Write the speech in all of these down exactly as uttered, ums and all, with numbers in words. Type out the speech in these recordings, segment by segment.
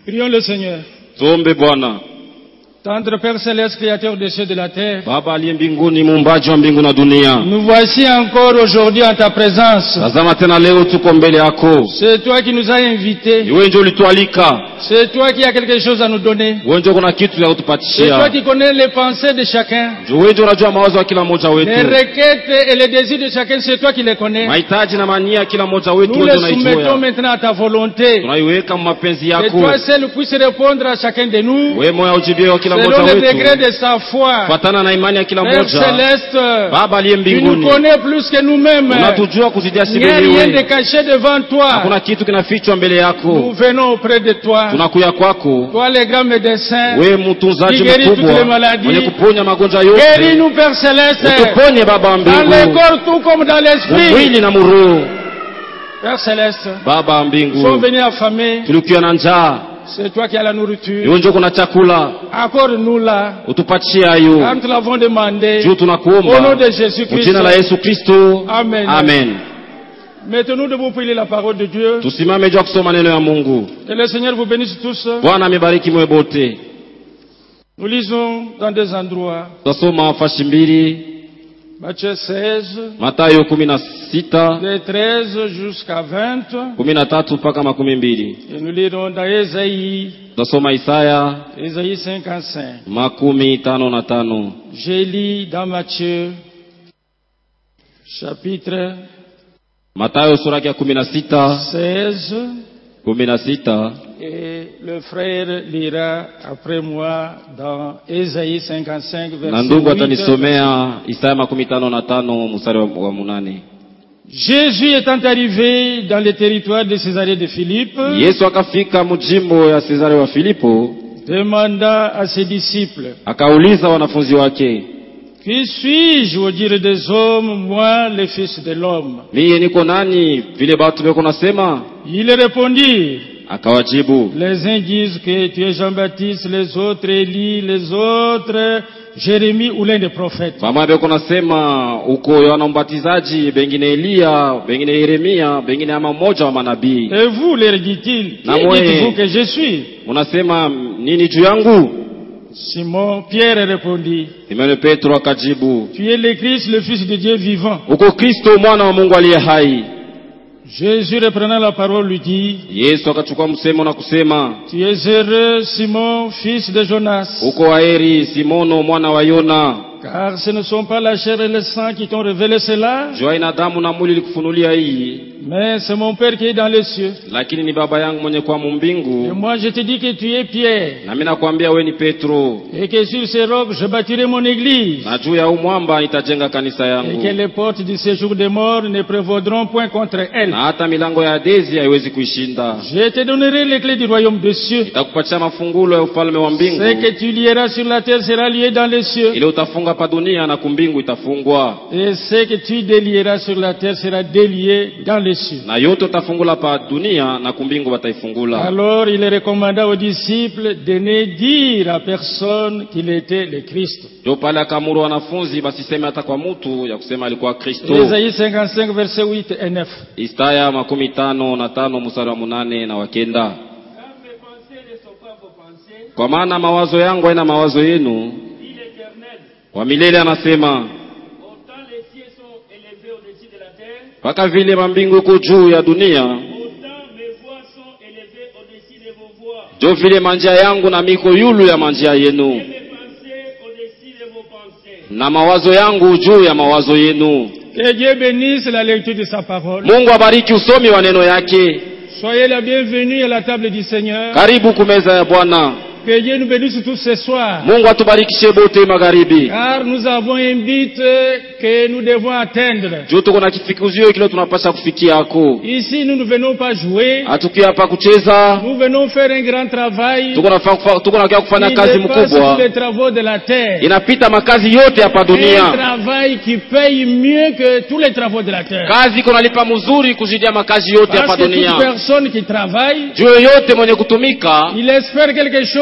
Prions le Seigneur. Tuombe Bwana. Tendre Père Céleste, Créateur des cieux et de la terre, Baba aliye mbinguni, muumbaji wa mbingu na dunia, nous voici encore aujourd'hui en ta présence. tazama tena leo tuko mbele yako. C'est toi qui nous as invités. Ni wewe ndio ulitualika. C'est toi qui as quelque chose à nous donner. Wewe ndio kuna kitu ya C'est toi kutupatishia. qui connais les pensées de chacun. Wewe ndio unajua mawazo ya kila mmoja Les wetu. requêtes et les désirs de chacun, c'est toi qui les connais. Mahitaji na mania ya kila mmoja wetu Nous wewe les soumettons unaijua. maintenant à ta volonté. Tunaiweka mapenzi Et yako. toi seul puisses répondre à chacun de nous Wewe moyo ujibie wa kila selon mmoja le degré wetu. de sa foi. Fatana na imani ya kila Père mmoja. Céleste, Baba aliye tu nous mbinguni, connais plus que nous-mêmes. unatujua kuzidia Il sisi n'y a rien de wenyewe. caché devant toi. Hakuna kitu kinafichwa mbele Nous yako. venons auprès de toi. Tunakuya kwako. Toi, les grands médecins, Wewe mtunzaji qui guéris toutes les mkubwa maladies. mwenye kuponya magonjwa yote. guéris-nous, Père Céleste, Utuponye Baba wa dans le mbingu, corps tout comme dans l'esprit. mwili na muroho. Père Céleste, Baba wa nous mbingu, sommes venus affamés. tulikuwa na njaa, C'est toi qui as la nourriture. wewe ndio kuna chakula, Accorde-nous là, utupatie hayo. comme nous l'avons demandé. Juu Au nom tunakuomba de Jésus-Christ. kwa jina la Yesu Kristo. Amen. Amen. Mettons-nous debout pour lire la parole de Dieu. Tusimame juu ya kusoma neno ya Mungu. Que le Seigneur vous bénisse tous. Bwana amebariki mwe bote. Nous lisons dans deux endroits. Tutasoma fashi mbili, Matthieu seize, Mathayo kumi na sita, de treize jusqu'à vingt. kumi na tatu mpaka makumi mbili. Et nous lirons dans Ésaïe, Tutasoma Isaya Ésaïe cinquante-cinq. makumi tano na tano. J'ai lu dans Matthieu, chapitre Mathayo sura ya kumi na sita, seize, kumi na sita. et le frère lira après moi dans Ésaïe cinquante-cinq, Na verset ndugu huit. atanisomea Isaya makumi tano na tano mstari wa, wa munane. Jésus étant arrivé dans le territoire de Césarée de Philippe, Yesu akafika mjimbo ya Cesare wa Filipo, demanda à ses disciples, akauliza wanafunzi wake, qui suis-je au dire des hommes, moi le fils de l'homme? miye niko nani vile batu beko nasema? Il répondit, Akawajibu, les uns disent que tu es Jean-Baptiste, les autres Élie, les autres Jérémie ou l'un des prophètes. mama beko nasema uko Yohana Mbatizaji, bengine Elia, bengine Yeremia, bengine ama mmoja wa manabii. Et vous, leur dit-il, Na qui mwe- dites-vous que je suis? Unasema nini juu yangu? Simon Pierre répondit, Simoni Petro akajibu, tu es le Christ, le Fils de Dieu vivant. uko Kristo mwana wa Mungu aliye hai. Jésus reprenant la parole lui dit, Yesu akachukua msemo na kusema, tu es heureux, Simon, fils de Jonas, uko waheri Simono mwana wa Yona, car ce ne sont pas la chair et le sang qui t'ont révélé cela, jua ina damu na mwili likufunulia hii, mais c'est mon Père qui est dans les cieux. lakini ni baba yangu mwenye kwa Et mbingu. moi je te dis que tu es Pierre, Na mimi nakwambia wewe ni Petro, et que sur ces rocs je bâtirai mon église, na juu ya huu mwamba nitajenga kanisa et yangu, que les portes du séjour des morts ne prévaudront point contre elle. na hata milango ya Hadesi haiwezi kuishinda. Je te donnerai les clés du royaume des cieux. Nitakupatia mafungulo ya ufalme wa Ce mbingu, que tu lieras sur la terre sera lié dans les cieux, ile utafunga pa dunia na kumbingu itafungwa, et ce que tu délieras sur la terre sera délié dans les cieux. na yote utafungula pa dunia na kumbingu wataifungula. Alors il recommanda aux disciples de ne dire à personne qu'il était le Christ. Ndio pale akamuru wanafunzi basiseme hata kwa mtu ya kusema alikuwa Kristo. Ésaïe cinquante-cinq, versets huit et neuf. Isaya makumi tano na tano mstari wa munane na wakenda. Kwa maana mawazo yangu haina mawazo yenu, wa milele anasema, mpaka vile mambingu iko juu ya dunia, ndio vile manjia yangu na miko yulu ya manjia yenu, na mawazo yangu juu ya mawazo yenu. Que Dieu bénisse la lecture de sa parole. Mungu abariki usomi wa neno yake. Soyez la bienvenue à la table du Seigneur. Karibu kumeza ya Bwana. Que Dieu nous bénisse tous ce soir. Mungu atubarikishe bote magharibi. Car nous avons un but que nous devons atteindre. Juu tuko na kifikuzio kile tunapaswa kufikia hako. Ici, nous ne venons pas jouer. Hatukia hapa kucheza. Nous venons faire un grand travail. Tuko na tuko na kufanya Il kazi dépasse mkubwa. tous les travaux de la terre. Inapita makazi yote hapa Un dunia. travail qui paye mieux que tous les travaux de la terre. Kazi iko nalipa mzuri kuzidia makazi yote Parce hapa que toute dunia. personne qui travaille, Juu yote mwenye kutumika il espère quelque chose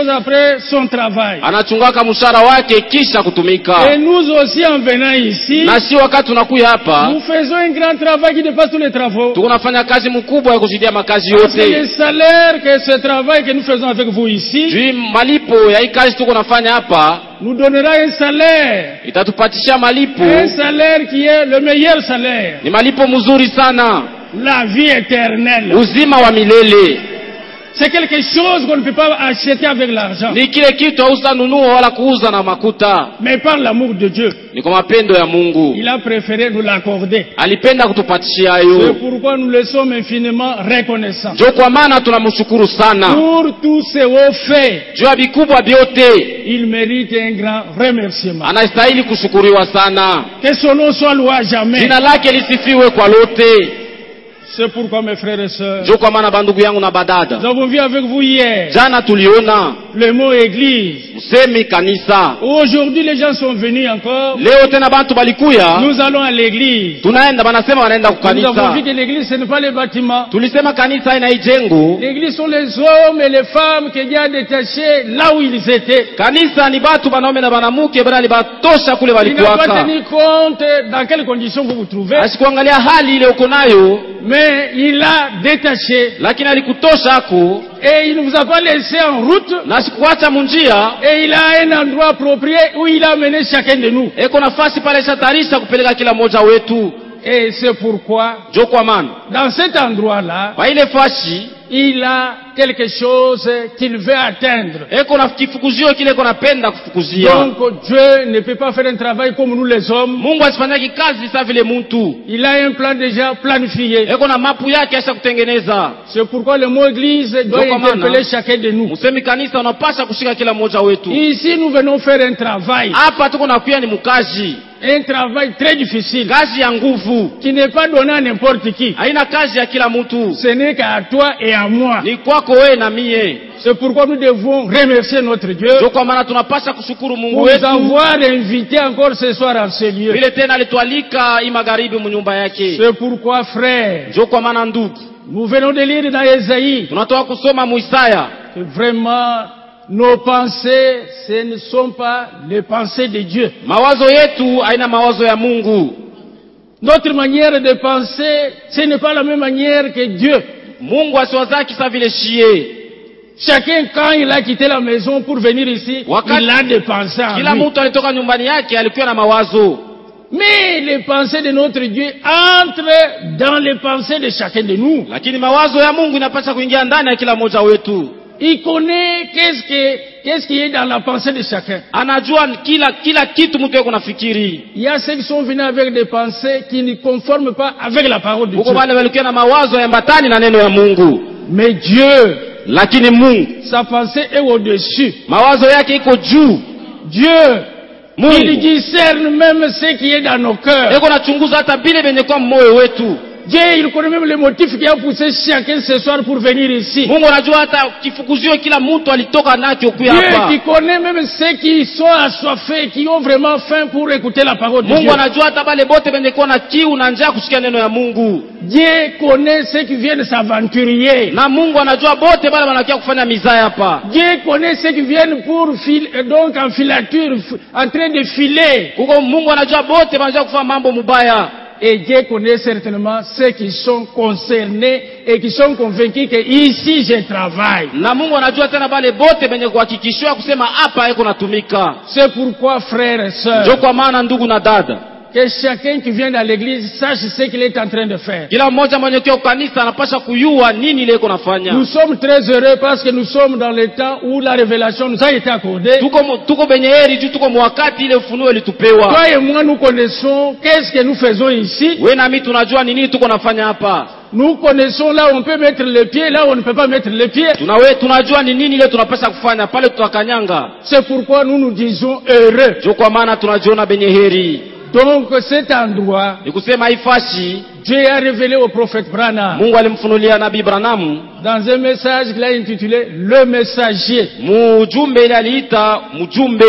garde après son travail. anachungaka mshahara wake kisha kutumika. Et nous aussi en venant ici, Na si wakati tunakuya hapa nous faisons un grand travail qui dépasse tous les travaux. tunafanya kazi mkubwa ya kuzidia makazi Parce que le yote. salaire que ce travail que nous faisons avec vous ici, Juu malipo ya hii kazi tuko nafanya hapa nous donnera un salaire. itatupatisha malipo. Un salaire qui est le meilleur salaire. Ni malipo mzuri sana, La vie éternelle. uzima wa milele. C'est quelque chose qu'on ne peut pas acheter avec l'argent. Ni kile kitu hausa nunua wala kuuza na makuta, Mais par l'amour de Dieu, ni kwa mapendo ya Mungu. il a préféré nous l'accorder. Alipenda kutupatishia C'est hayo. pourquoi nous le sommes infiniment reconnaissants. Ndio kwa maana tunamshukuru sana. Pour tous ces hauts faits, Juu ya vikubwa vyote il mérite un grand remerciement. anastahili kushukuriwa sana. Que son nom soit loué à jamais. Jina lake lisifiwe kwa lote. C'est pourquoi mes frères et sœurs, Ndio kwa maana bandugu yangu na badada, nous avons vu avec vous hier jana tuliona le mot église. usemi kanisa. Aujourd'hui les gens sont venus encore. Leo tena bantu balikuya, Nous allons à l'église. tunaenda banasema wanaenda Nous avons kukanisa. vu que l'église ce n'est pas les bâtiments. Tulisema kanisa ina ijengo. L'église sont les hommes et les femmes que Dieu a détachés là où ils étaient. Kanisa ni batu banaume na banamuke bana libatosha kule Il n'a pas walikuwaka. tenu compte dans quelles conditions vous vous trouvez, Asikuangalia hali ile uko nayo, mais il a détaché lakini alikutosha ako et il ne vous a pas laissé en route na sikuacha munjia. et il a un endroit approprié où il a amené chacun de nous. Eko nafasi pale shatarisha kupeleka kila mmoja wetu. Et c'est pourquoi, Ndio kwa maana dans cet endroit-là, kwa ile fashi il a quelque chose qu'il veut atteindre. eko na kifukuzio kile eko napenda kufukuzia. Donc Dieu ne peut pas faire un travail comme nous les hommes. Mungu asifanyaki kazi sa vile muntu. Il a un plan déjà planifié. Eko na mapu yake asha kutengeneza. C'est pourquoi le mot église doit Donc, interpeller comment, chacun de nous. Musemi kanisa unapasha kushika kila mmoja wetu. Ici, nous venons faire un travail. Hapa tuko na kuya ni mkazi. Un travail très difficile. Kazi ya nguvu. Qui n'est pas donné à n'importe qui. Haina kazi ya kila mtu. Ce n'est qu'à toi et à moi. Ni kwako wewe na mie. C'est pourquoi nous devons remercier notre Dieu. Ndio kwa maana tunapasha kushukuru Mungu Pour nous wetu. avoir invités encore ce soir en ce lieu. Vile tena alitualika hii magharibi mnyumba yake. C'est pourquoi, frère, Ndio kwa maana ndugu, nous venons de lire dans Esaïe tunatoka kusoma Muisaya que vraiment nos pensées, ce ne sont pas les pensées de Dieu. mawazo yetu haina mawazo ya Mungu. Notre manière de penser, ce n'est pas la même manière que Dieu. Mungu asiwazaki sa vile shie. Chacun, quand il a quitté la maison pour venir ici, Wakati- il a des pensées en Kila lui. mtu alitoka nyumbani yake alikuwa na mawazo. Mais les pensées de notre Dieu entrent dans les pensées de chacun de nous. Lakini mawazo ya Mungu inapaswa kuingia ndani ya kila mmoja wetu. Il connaît qu'est-ce que, qu'est-ce qui est dans la pensée de chacun. Anajua kila kila kitu mtu yako nafikiri. Il y a ceux qui sont venus avec des pensées qui ne conforment pas avec la parole de Huko Dieu. wale walikuwa na mawazo ya mbatani na neno ya Mungu. Mais Dieu, Lakini Mungu sa pensée est au-dessus. mawazo yake iko juu. Dieu, il Mungu discerne même ce qui est dans nos cœurs. eko nachunguza hata vile venye kwa moyo wetu. Dieu, il connaît même les motifs qui ont poussé chacun ce soir pour venir ici. Mungu anajua hata kifukuzio kila mtu alitoka nacho kuya Dieu hapa. qui connaît même ceux qui sont assoiffés, qui ont vraiment faim pour écouter la parole de Mungu Dieu. anajua hata wale bote wenye kuwa na kiu na njaa kusikia neno ya Mungu. Dieu connaît ceux qui viennent s'aventurier. Na Mungu anajua bote wale wanakia kufanya mizaa hapa. Dieu connaît ceux qui viennent pour fil, donc en filature, f- en train de filer. Kuko Mungu anajua bote wanajua kufanya mambo mubaya. Et Dieu connaît certainement ceux qui sont concernés et qui sont convaincus que ici je travaille. Na Mungu anajua tena wale bote wenye kuhakikishiwa kusema hapa iko natumika. C'est pourquoi, frères et Ndio sœurs, kwa maana ndugu na dada, que chacun qui vient dans l'église sache ce qu'il est en train de faire. kila mmoja mwenye kwa kanisa anapaswa kujua nini ile iko nafanya. Nous sommes très heureux parce que nous sommes dans le temps où la révélation nous a été accordée. Tuko mu- tuko benye heri juu tuko mwakati ile ufunuo ilitupewa. Toi et moi, nous connaissons qu'est-ce que nous faisons ici. Wewe na mimi tunajua ni nini tuko nafanya hapa. Nous connaissons là où on peut mettre les pieds, là où on ne peut pas mettre les pieds. Tunawe tunajua ni nini ile tunapaswa kufanya pale tutakanyanga. C'est pourquoi nous nous disons heureux. Ndio kwa maana tunajiona benye heri. Donc cet endroit, Ni kusema ifashi Dieu a révélé au prophète Branham Mungu alimfunulia nabii Branham dans un message qu'il a intitulé Le Messager. mujumbe ile aliita mjumbe.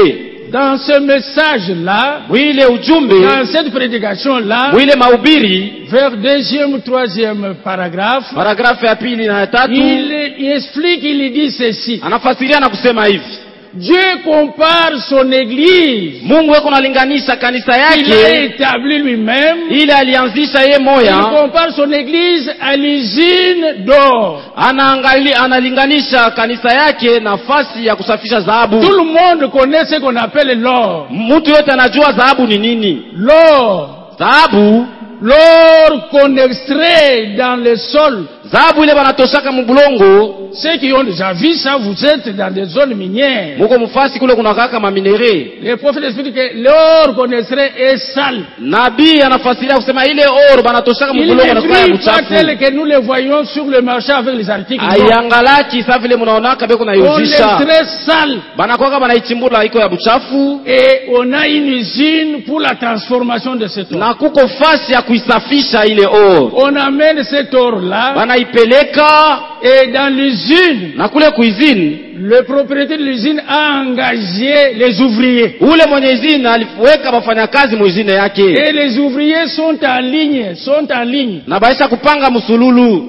dans ce message-là, mwile ujumbe, dans cette prédication-là, mwile mahubiri, vers deuxième, troisième paragraphe, paragrafu ya pili na ya tatu, il, il explique, il dit ceci. anafasiria na kusema hivi: Dieu compare son église. Mungu weko nalinganisha kanisa Il a yake établi lui-même. ile alianzisha ye Il moya, compare son église à l'usine d'or. anaangali analinganisha kanisa yake nafasi ya kusafisha Tout dhahabu. le monde connaît ce qu'on appelle l'or. Mtu yote anajua dhahabu ni nini. L'or. Dhahabu, L'or qu'on extrait dans le sol. dhahabu ile banatoshaka mubulongo. Ceux qui ont déjà vu ça, vous êtes dans des zones minières. Muko mufasi kule kuna kaka maminere. Les prophètes expliquent que l'or qu'on extrait est sale. Nabii anafasiria kusema ile oro banatoshaka Il mubulongo na ne kwa brille pas mchafu. tel que nous le voyons sur le marché avec les articles. Non. Aiangalaki sa vile munaonaka beko na On yuzisha. l'extrait sale. Banakwaka banaichimbula iko ya buchafu. Et on a une usine pour la transformation de cet or. Na kuko fasi ya kuisafisha ile oro. On amène cet or-là Banaipeleka et dans l'usine, na kule kuizini, le propriétaire de l'usine a engagé les ouvriers. ule mwenye izini aliweka wafanyakazi muizini yake. Et les ouvriers sont en ligne, sont en ligne. Na baisha kupanga musululu.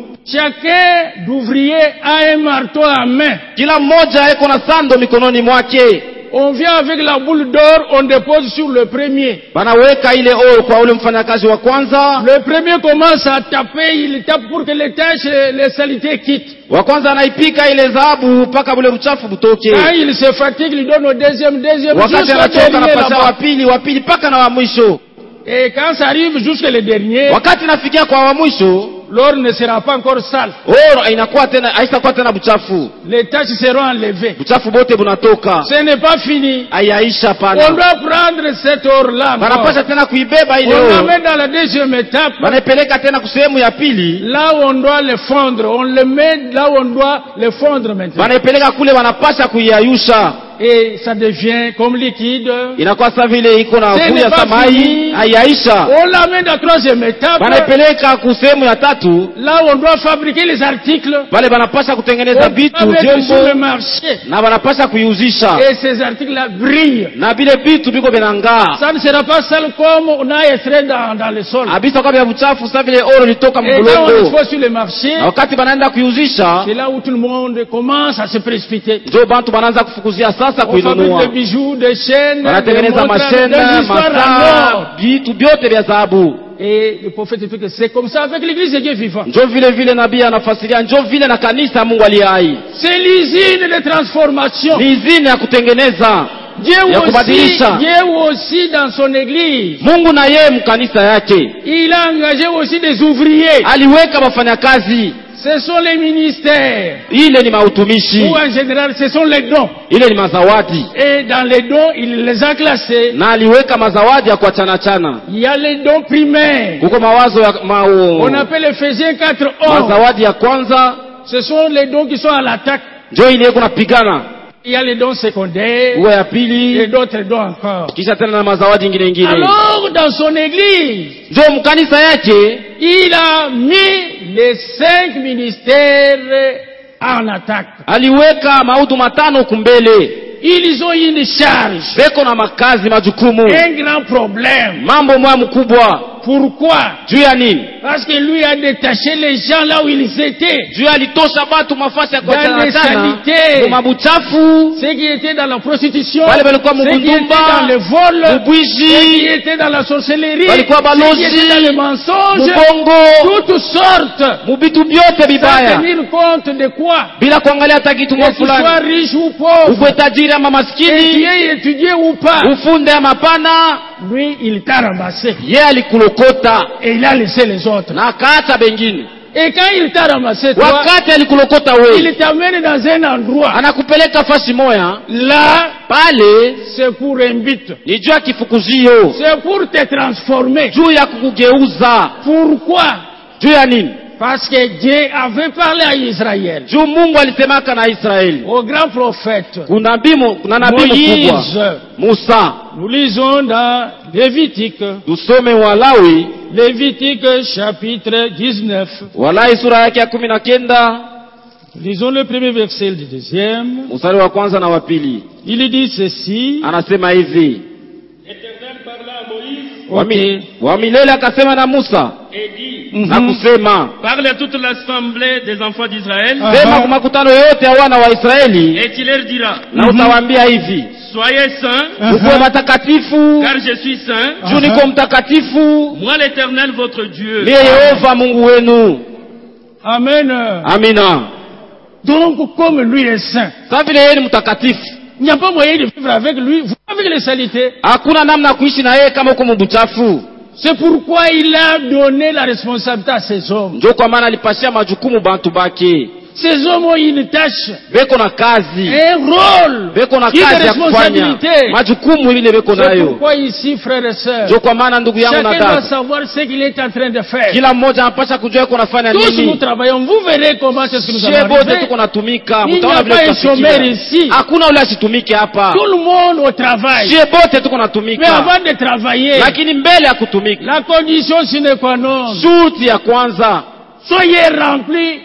Chacun d'ouvriers a un marteau à main. Kila mmoja eko na sando mikononi mwake. On vient avec la boule d'or, on dépose sur le premier. Banaweka ile oro kwa ule mfanyakazi wa kwanza. Le premier commence à taper, il tape pour que les taches, les saletés quittent. Wa kwanza anaipika ile dhahabu mpaka ule uchafu butoke. Quand il se fatigue, il donne au deuxième, deuxième, Wakati jusqu'au anachoka dernier anapasha wa là-bas. pili, wa pili mpaka na wa mwisho. Et quand ça arrive jusqu'à le dernier, Wakati nafikia kwa wa mwisho, l'or ne sera pas encore sale. oro inakuwa tena haitakuwa tena buchafu. Les taches seront enlevées. Buchafu bote bunatoka. Ce n'est pas fini. Haiyaisha On pana. doit prendre cet or-là. encore. Banapasha tena kuibeba ile On oro. l'amène dans la deuxième étape. Banaipeleka tena kusehemu ya pili. Là où on doit le fondre. On le met là où on doit le fondre maintenant. Banaipeleka kule wanapasha kuiayusha. Et ça devient comme liquide. Inakuwa sa vile iko na Ce n'est kuya pas samai, fini. haiyaisha. On l'amène dans la troisième étape. Banaipeleka kusehemu ya tatu. Là où on doit fabriquer les articles. Pale banapasha kutengeneza On vitu va mettre sur le vyombo marché. na banapasha kuiuzisha. Et ces articles-là brillent. Na vile vitu biko benangaa. Ça ne sera pas sale comme on a extrait dans, dans le sol. Abisa kwa vya buchafu sa vile oro litoka Et quand on mbulongo. expose sur le marché, Na wakati banaenda kuiuzisha, c'est là où tout le monde commence à se précipiter. ndio bantu banaanza kufukuzia sasa On fabrique kuinunua. des bijoux, des chaînes, des Wanatengeneza montres, mashena, des histoires en masaa, or. vitu vyote vya dhahabu. Et le prophète dit que c'est comme ça avec l'église de Dieu vivant. Njo vile vile nabii anafasiria, njo vile na kanisa Mungu aliye hai. C'est l'usine de transformation. Ni izini ya kutengeneza, Dieu ya aussi, kubadilisha. Dieu aussi dans son église, Mungu na yeye mkanisa yake il a engagé aussi des ouvriers. aliweka wafanyakazi. Ce sont les ministères. Ile ni mautumishi, Ou en général, ce sont les dons. ile ni mazawadi, Et dans les dons, il les a classés. na aliweka mazawadi ya kuachana chana. Il y a les dons primaires. Kuko mawazo ya mao, On appelle Ephésiens quatre onze. mazawadi ya kwanza Ce sont les dons qui sont à l'attaque. njo ile iko napigana. Il y a les dons secondaires Uwe ya et pili, d'autres dons encore. kisha tena na mazawadi ingine ingine. Alors, dans son église, Njo mkanisa yake il a mis les cinq ministères en attaque. aliweka mautu matano kumbele. Ils ont une charge, Beko na makazi, majukumu, un grand problème. mambo moya mkubwa. Pourquoi? Juu ya nini? Parce que lui a détaché les gens là où ils étaient. Juu alitosha batu mafasi ya Dans les kuachana chana, sanités. mumabuchafu, Ceux qui étaient dans la prostitution, wale walikuwa ceux qui étaient mubundumba, dans le vol, ceux qui mubwishi, étaient dans la sorcellerie, walikuwa ceux qui balozi, étaient dans le mensonge, mubongo, toutes sortes, mubitu vyote sans vibaya, tenir compte de quoi? bila kuangalia hata kitu Que tu sois fulani, riche ou pauvre, ukwe tajiri ama que tu maskini, aies étudié ou pas, ufunde ama pana, lui, il t'a ramassé ye alikulokota et il a laissé les autres. na akaacha bengine. Et quand il t'a ramassé, toi, Wakati alikulokota we, il t'amène dans un endroit. anakupeleka fasi moya, Là, pale c'est pour un but. ni juu ya kifukuzio, C'est pour te transformer. juu ya kukugeuza. Pourquoi? Juu ya nini? Parce que Dieu avait parlé à Israël, Juu Mungu alisemaka na Israeli. au grand prophète Kuna nabii mu- kuna nabii mkubwa Moïse. Musa. Nous lisons dans Lévitique, Tusome Walawi, Lévitique chapitre dix-neuf. Walawi sura yake ya kumi na kenda. Lisons le premier verset du deuxième. Mstari wa kwanza na wa pili. Il dit ceci. Anasema hivi. L'Éternel parla à Moïse. Wa mi- Wa milele akasema na Musa Et dit, na kusema, parle à toute l'assemblée des enfants d'Israël, Ah. sema Aha. kwa makutano yote ya wana wa Israeli et tu leur diras, na utawaambia hivi, soyez saints, Aha. mkuwe matakatifu car je suis saint, Ah. juu niko mtakatifu, moi l'Éternel votre Dieu. mie Yehova Mungu wenu. Amen. Amina. Donc, comme lui est saint, Sasa vile yeye ni mtakatifu, il n'y a pas moyen de vivre avec lui, vous avec les saletés. hakuna namna ya kuishi na yeye kama uko mbuchafu. C'est pourquoi il a donné la responsabilité à ces hommes. Ndio kwa maana alipashia majukumu bantu bake, Ces hommes ont une tâche, beko na kazi, un rôle, beko na une kazi ya kufanya, responsabilité. majukumu ile beko C'est nayo. pourquoi ici, frères et sœurs, Ndio kwa maana ndugu yangu na chacun doit dada, savoir ce qu'il est en train de faire. kila mmoja anapasha kujua yuko nafanya Tous nous nini. travaillons, vous verrez comment c'est ce que nous Sie allons bote arriver. tuko natumika, Il n'y mtaona a vile pas un chômeur tutafikia. ici. Hakuna ule asitumike hapa. Tout le monde au travail. Sie bote tuko Mais natumika, avant de travailler, lakini mbele ya kutumika, la condition sine qua non, shuti ya kwanza soyez remplis.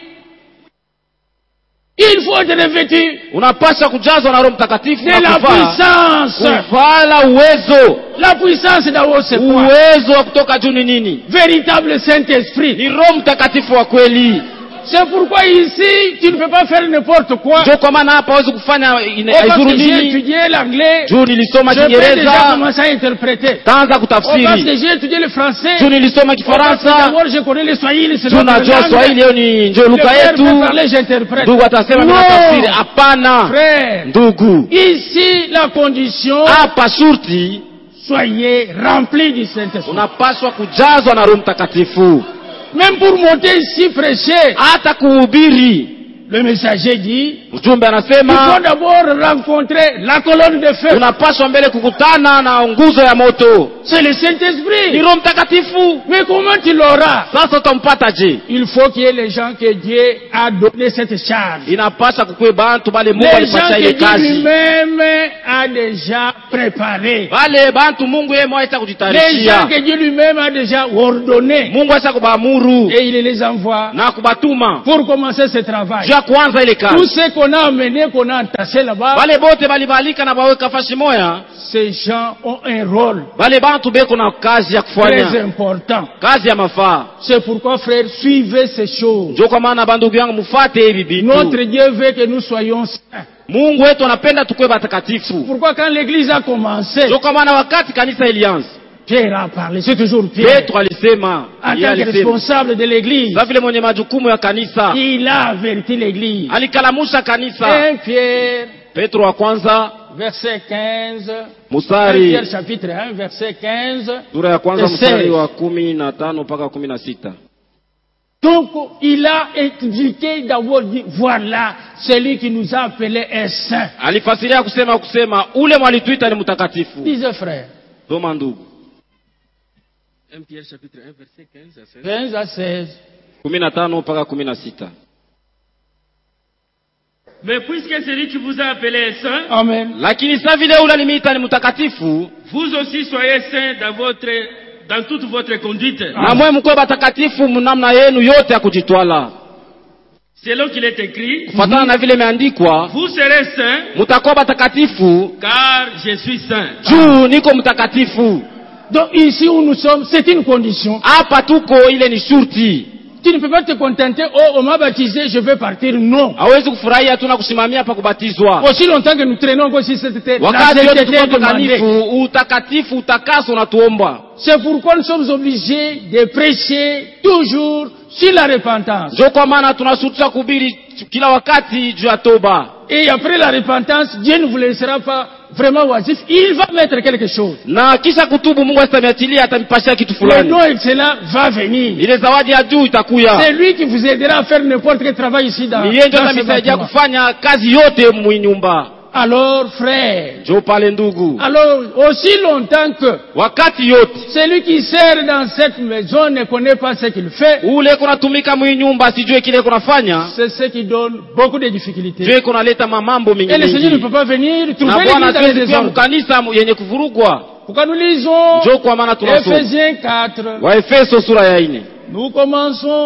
Il faut être revêtu unapasha kujazwa na Roho Mtakatifu de na la kuvaa puissance. kuvala uwezo. La puissance d'en haut, c'est quoi? Uwezo wa kutoka juu ni nini? Véritable Saint-Esprit. Ni Roho Mtakatifu wa kweli. C'est pourquoi ici, tu ne peux pas faire n'importe quoi. Ndio kwa maana hapa hawezi kufanya ina- Oh, parce haizuru que j'ai nini. étudié l'anglais, Juu nilisoma je peux déjà Kiingereza, commencer à interpréter. taanza Oh, parce kutafsiri. que j'ai étudié le français. Juu nilisoma Oh, parce que Kifaransa, d'abord, je connais le Swahili, c'est juu notre najua langue. Swahili, hiyo ni ndio Le lugha frère yetu. peut parler, j'interprète. Ndugu atasema mimi natafsiri. Non, Hapana frère. ndugu, Ici, la condition, hapa shurti soyez remplis du Saint-Esprit. unapaswa kujazwa na Roho Mtakatifu. Même pour monter ici, prêcher, Hata kuhubiri, le messager dit, mjumbe il faut anasema d'abord rencontrer la colonne de feu. unapaswa mbele kukutana na nguzo ya moto. C'est le Ni Saint-Esprit. Roho Mtakatifu. Mais comment tu l'auras? Sasa utampata je? Il faut qu'il y ait les gens que Dieu a donné cette charge. Inapaswa kukue bantu bale Mungu Les gens alipatia que ile Dieu kazi, lui-même a déjà préparés. bale bantu Mungu yeye mwaita Les gens kujitayarishia, que Dieu lui-même a déjà ordonnés. Mungu acha kubaamuru Et il les envoie na kubatuma pour commencer ce travail. juu ya kuanza ile Tout kazi. ce qu'on a amené, qu'on a entassé là-bas, Bale bote balibalika na baweka fashi moya, ces gens ont un rôle bale bantu beko na kazi ya très kufanya, important. kazi ya mafaa. C'est pourquoi, frère, suivez ces choses. Ndio kwa maana bandugu yangu mufate hivi vitu. Notre Dieu veut que nous soyons saints. Mungu wetu anapenda tukue batakatifu. Pourquoi quand l'église a commencé, Ndio kwa maana wakati kanisa ilianza, Pierre a parlé, c'est toujours Pierre, Petro alisema, en yeye tant que alisema, responsable de l'église, sasa vile mwenye majukumu ya kanisa il a averti l'église. alikalamusha kanisa. un Pierre, Petro wa kwanza verset quinze, un mstari Pierre chapitre un, verset quinze. sura ya kwanza Et mstari seize. wa kumi na tano mpaka kumi na sita. Donc, il a expliqué d'abord, dit, voilà, celui qui nous a appelés est saint. Alifasiria kusema kusema ule mwalituita ni mtakatifu. Disait frère, Soma ndugu, un Pierre chapitre un, verset quinze à seize. quinze à seize. kumi na tano mpaka kumi na sita. Mais puisque celui qui vous a appelé est saint, Amen. Lakini sa vile ule alimiita ni mtakatifu, vous aussi soyez saints dans votre, dans toute votre conduite. na mwe mkwe batakatifu mnamna yenu yote ya kujitwala, Selon qu'il est écrit, kufatana na vile imeandikwa, vous serez saints, mtakuwa batakatifu car je suis saint. juu niko mtakatifu. Donc, ici où nous sommes, c'est une condition. Hapa tuko, ile ni shurti. Tu ne peux pas te contenter, oh, on m'a baptisé, je vais partir. Non. Hawezi kufurahia tu na kusimamia hapa kubatizwa. Aussi longtemps que nous traînons comme si c'était la Wakati yote sainteté tuko demandée. takatifu, utakatifu, utakaso unatuomba. C'est pourquoi nous sommes obligés de prêcher toujours sur la repentance. Ndio kwa maana tunashutuza kuhubiri kila wakati juu ya toba. Et après la repentance, Dieu ne vous laissera pas vraiment oisif. Il va mettre quelque chose. Na kisha kutubu, Mungu atamiachilia, atamipashia kitu Le fulani. nom excellent va venir. Ile zawadi ya juu itakuya. C'est lui qui vous aidera à faire n'importe quel travail ici dans, Ni yeye ndio dans ce atamisaidia bâtiment. kufanya kazi yote mwinyumba. Alors, frère, Njoo pale ndugu. alors aussi longtemps que Wakati yote celui qui sert dans cette maison ne connaît pas ce qu'il fait, ule kunatumika mwinyumba sijue kile kunafanya, c'est ce qui donne beaucoup de difficultés. jue kunaleta mamambo mingi Et le Seigneur ne peut mingi. pas venir Na trouver Bwana l'église dans les hatuwezi pia désordres. mkanisa yenye kuvurugwa. Pourquoi nous lisons Njoo kwa maana tunasoma Ephésiens quatre. Waefeso sura ya nne. Nous commençons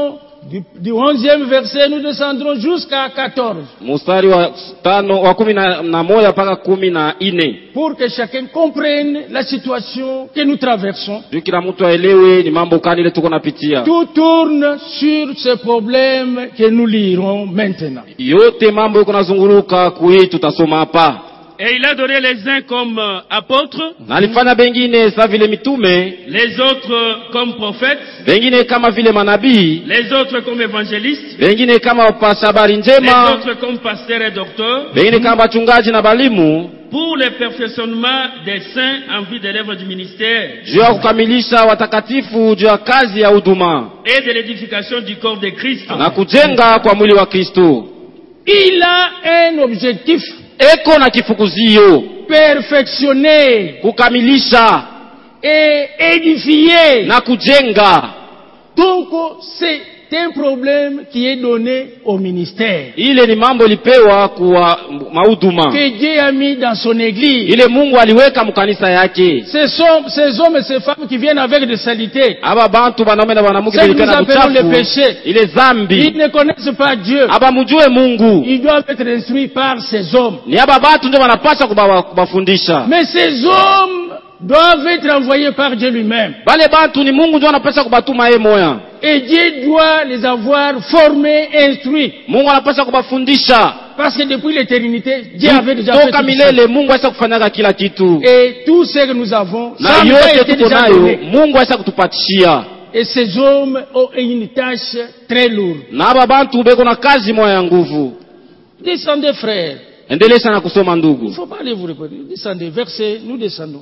du, du onzième verset, nous descendrons jusqu'à quatorze. Mstari wa tano wa kumi na, na moja mpaka kumi na ine. Pour que chacun comprenne la situation que nous traversons. Juu kila mtu aelewe ni mambo gani ile tuko napitia. Tout tourne sur ce problème que nous lirons maintenant. Yote mambo yako nazunguruka kui tutasoma hapa. Et il a donné les uns comme euh, apôtres, Na alifanya bengine sa vile mitume, les autres euh, comme prophètes, bengine kama vile manabii, les autres comme évangélistes, bengine kama wapasha habari les njema, autres comme pasteurs et docteurs, bengine kama wachungaji na balimu, pour le perfectionnement des saints en vue de l'œuvre du ministère juu ya kukamilisha watakatifu juu ya kazi ya huduma et de l'édification du corps de Christ. na kujenga kwa mwili wa Kristo. Il a un objectif. Eko na kifukuzio, Perfectionner kukamilisha et édifier. na kujenga. Donc, c'est un problème qui est donné au ministère. Ile ni mambo lipewa kwa mahuduma. Que Dieu a mis dans son église. Ile Mungu aliweka mkanisa yake. Ce sont ces hommes et ces femmes qui viennent avec des salités. Aba bantu banaume na banamuke C'est que bilikana nous appelons le buchafu. péché. Ile Ils zambi. ne connaissent pas Dieu. Aba mujue Mungu. Ils doivent être instruits par ces hommes. Ni aba batu ndio wanapaswa kuba- kubafundisha. Mais ces hommes doivent être envoyés par Dieu lui-même. Bale bantu ni Mungu ndio anapaswa kubatuma yeye moya. Et Dieu doit les avoir formés, instruits. Mungu anapaswa kubafundisha. Parce que depuis l'éternité, Dieu avait déjà fait Toka tout milele Mungu asa kufanyaga kila kitu. ça. Et tout ce que nous avons, Na ça nous a yote été tuko déjà nayo donné. Mungu asa kutupatishia. Et ces hommes ont une tâche très lourde. Na aba bantu beko na kazi moya ya nguvu. Descendez, frères. Endelea na kusoma Il ndugu. ne faut pas aller vous répéter. Descendez, verset, nous descendons.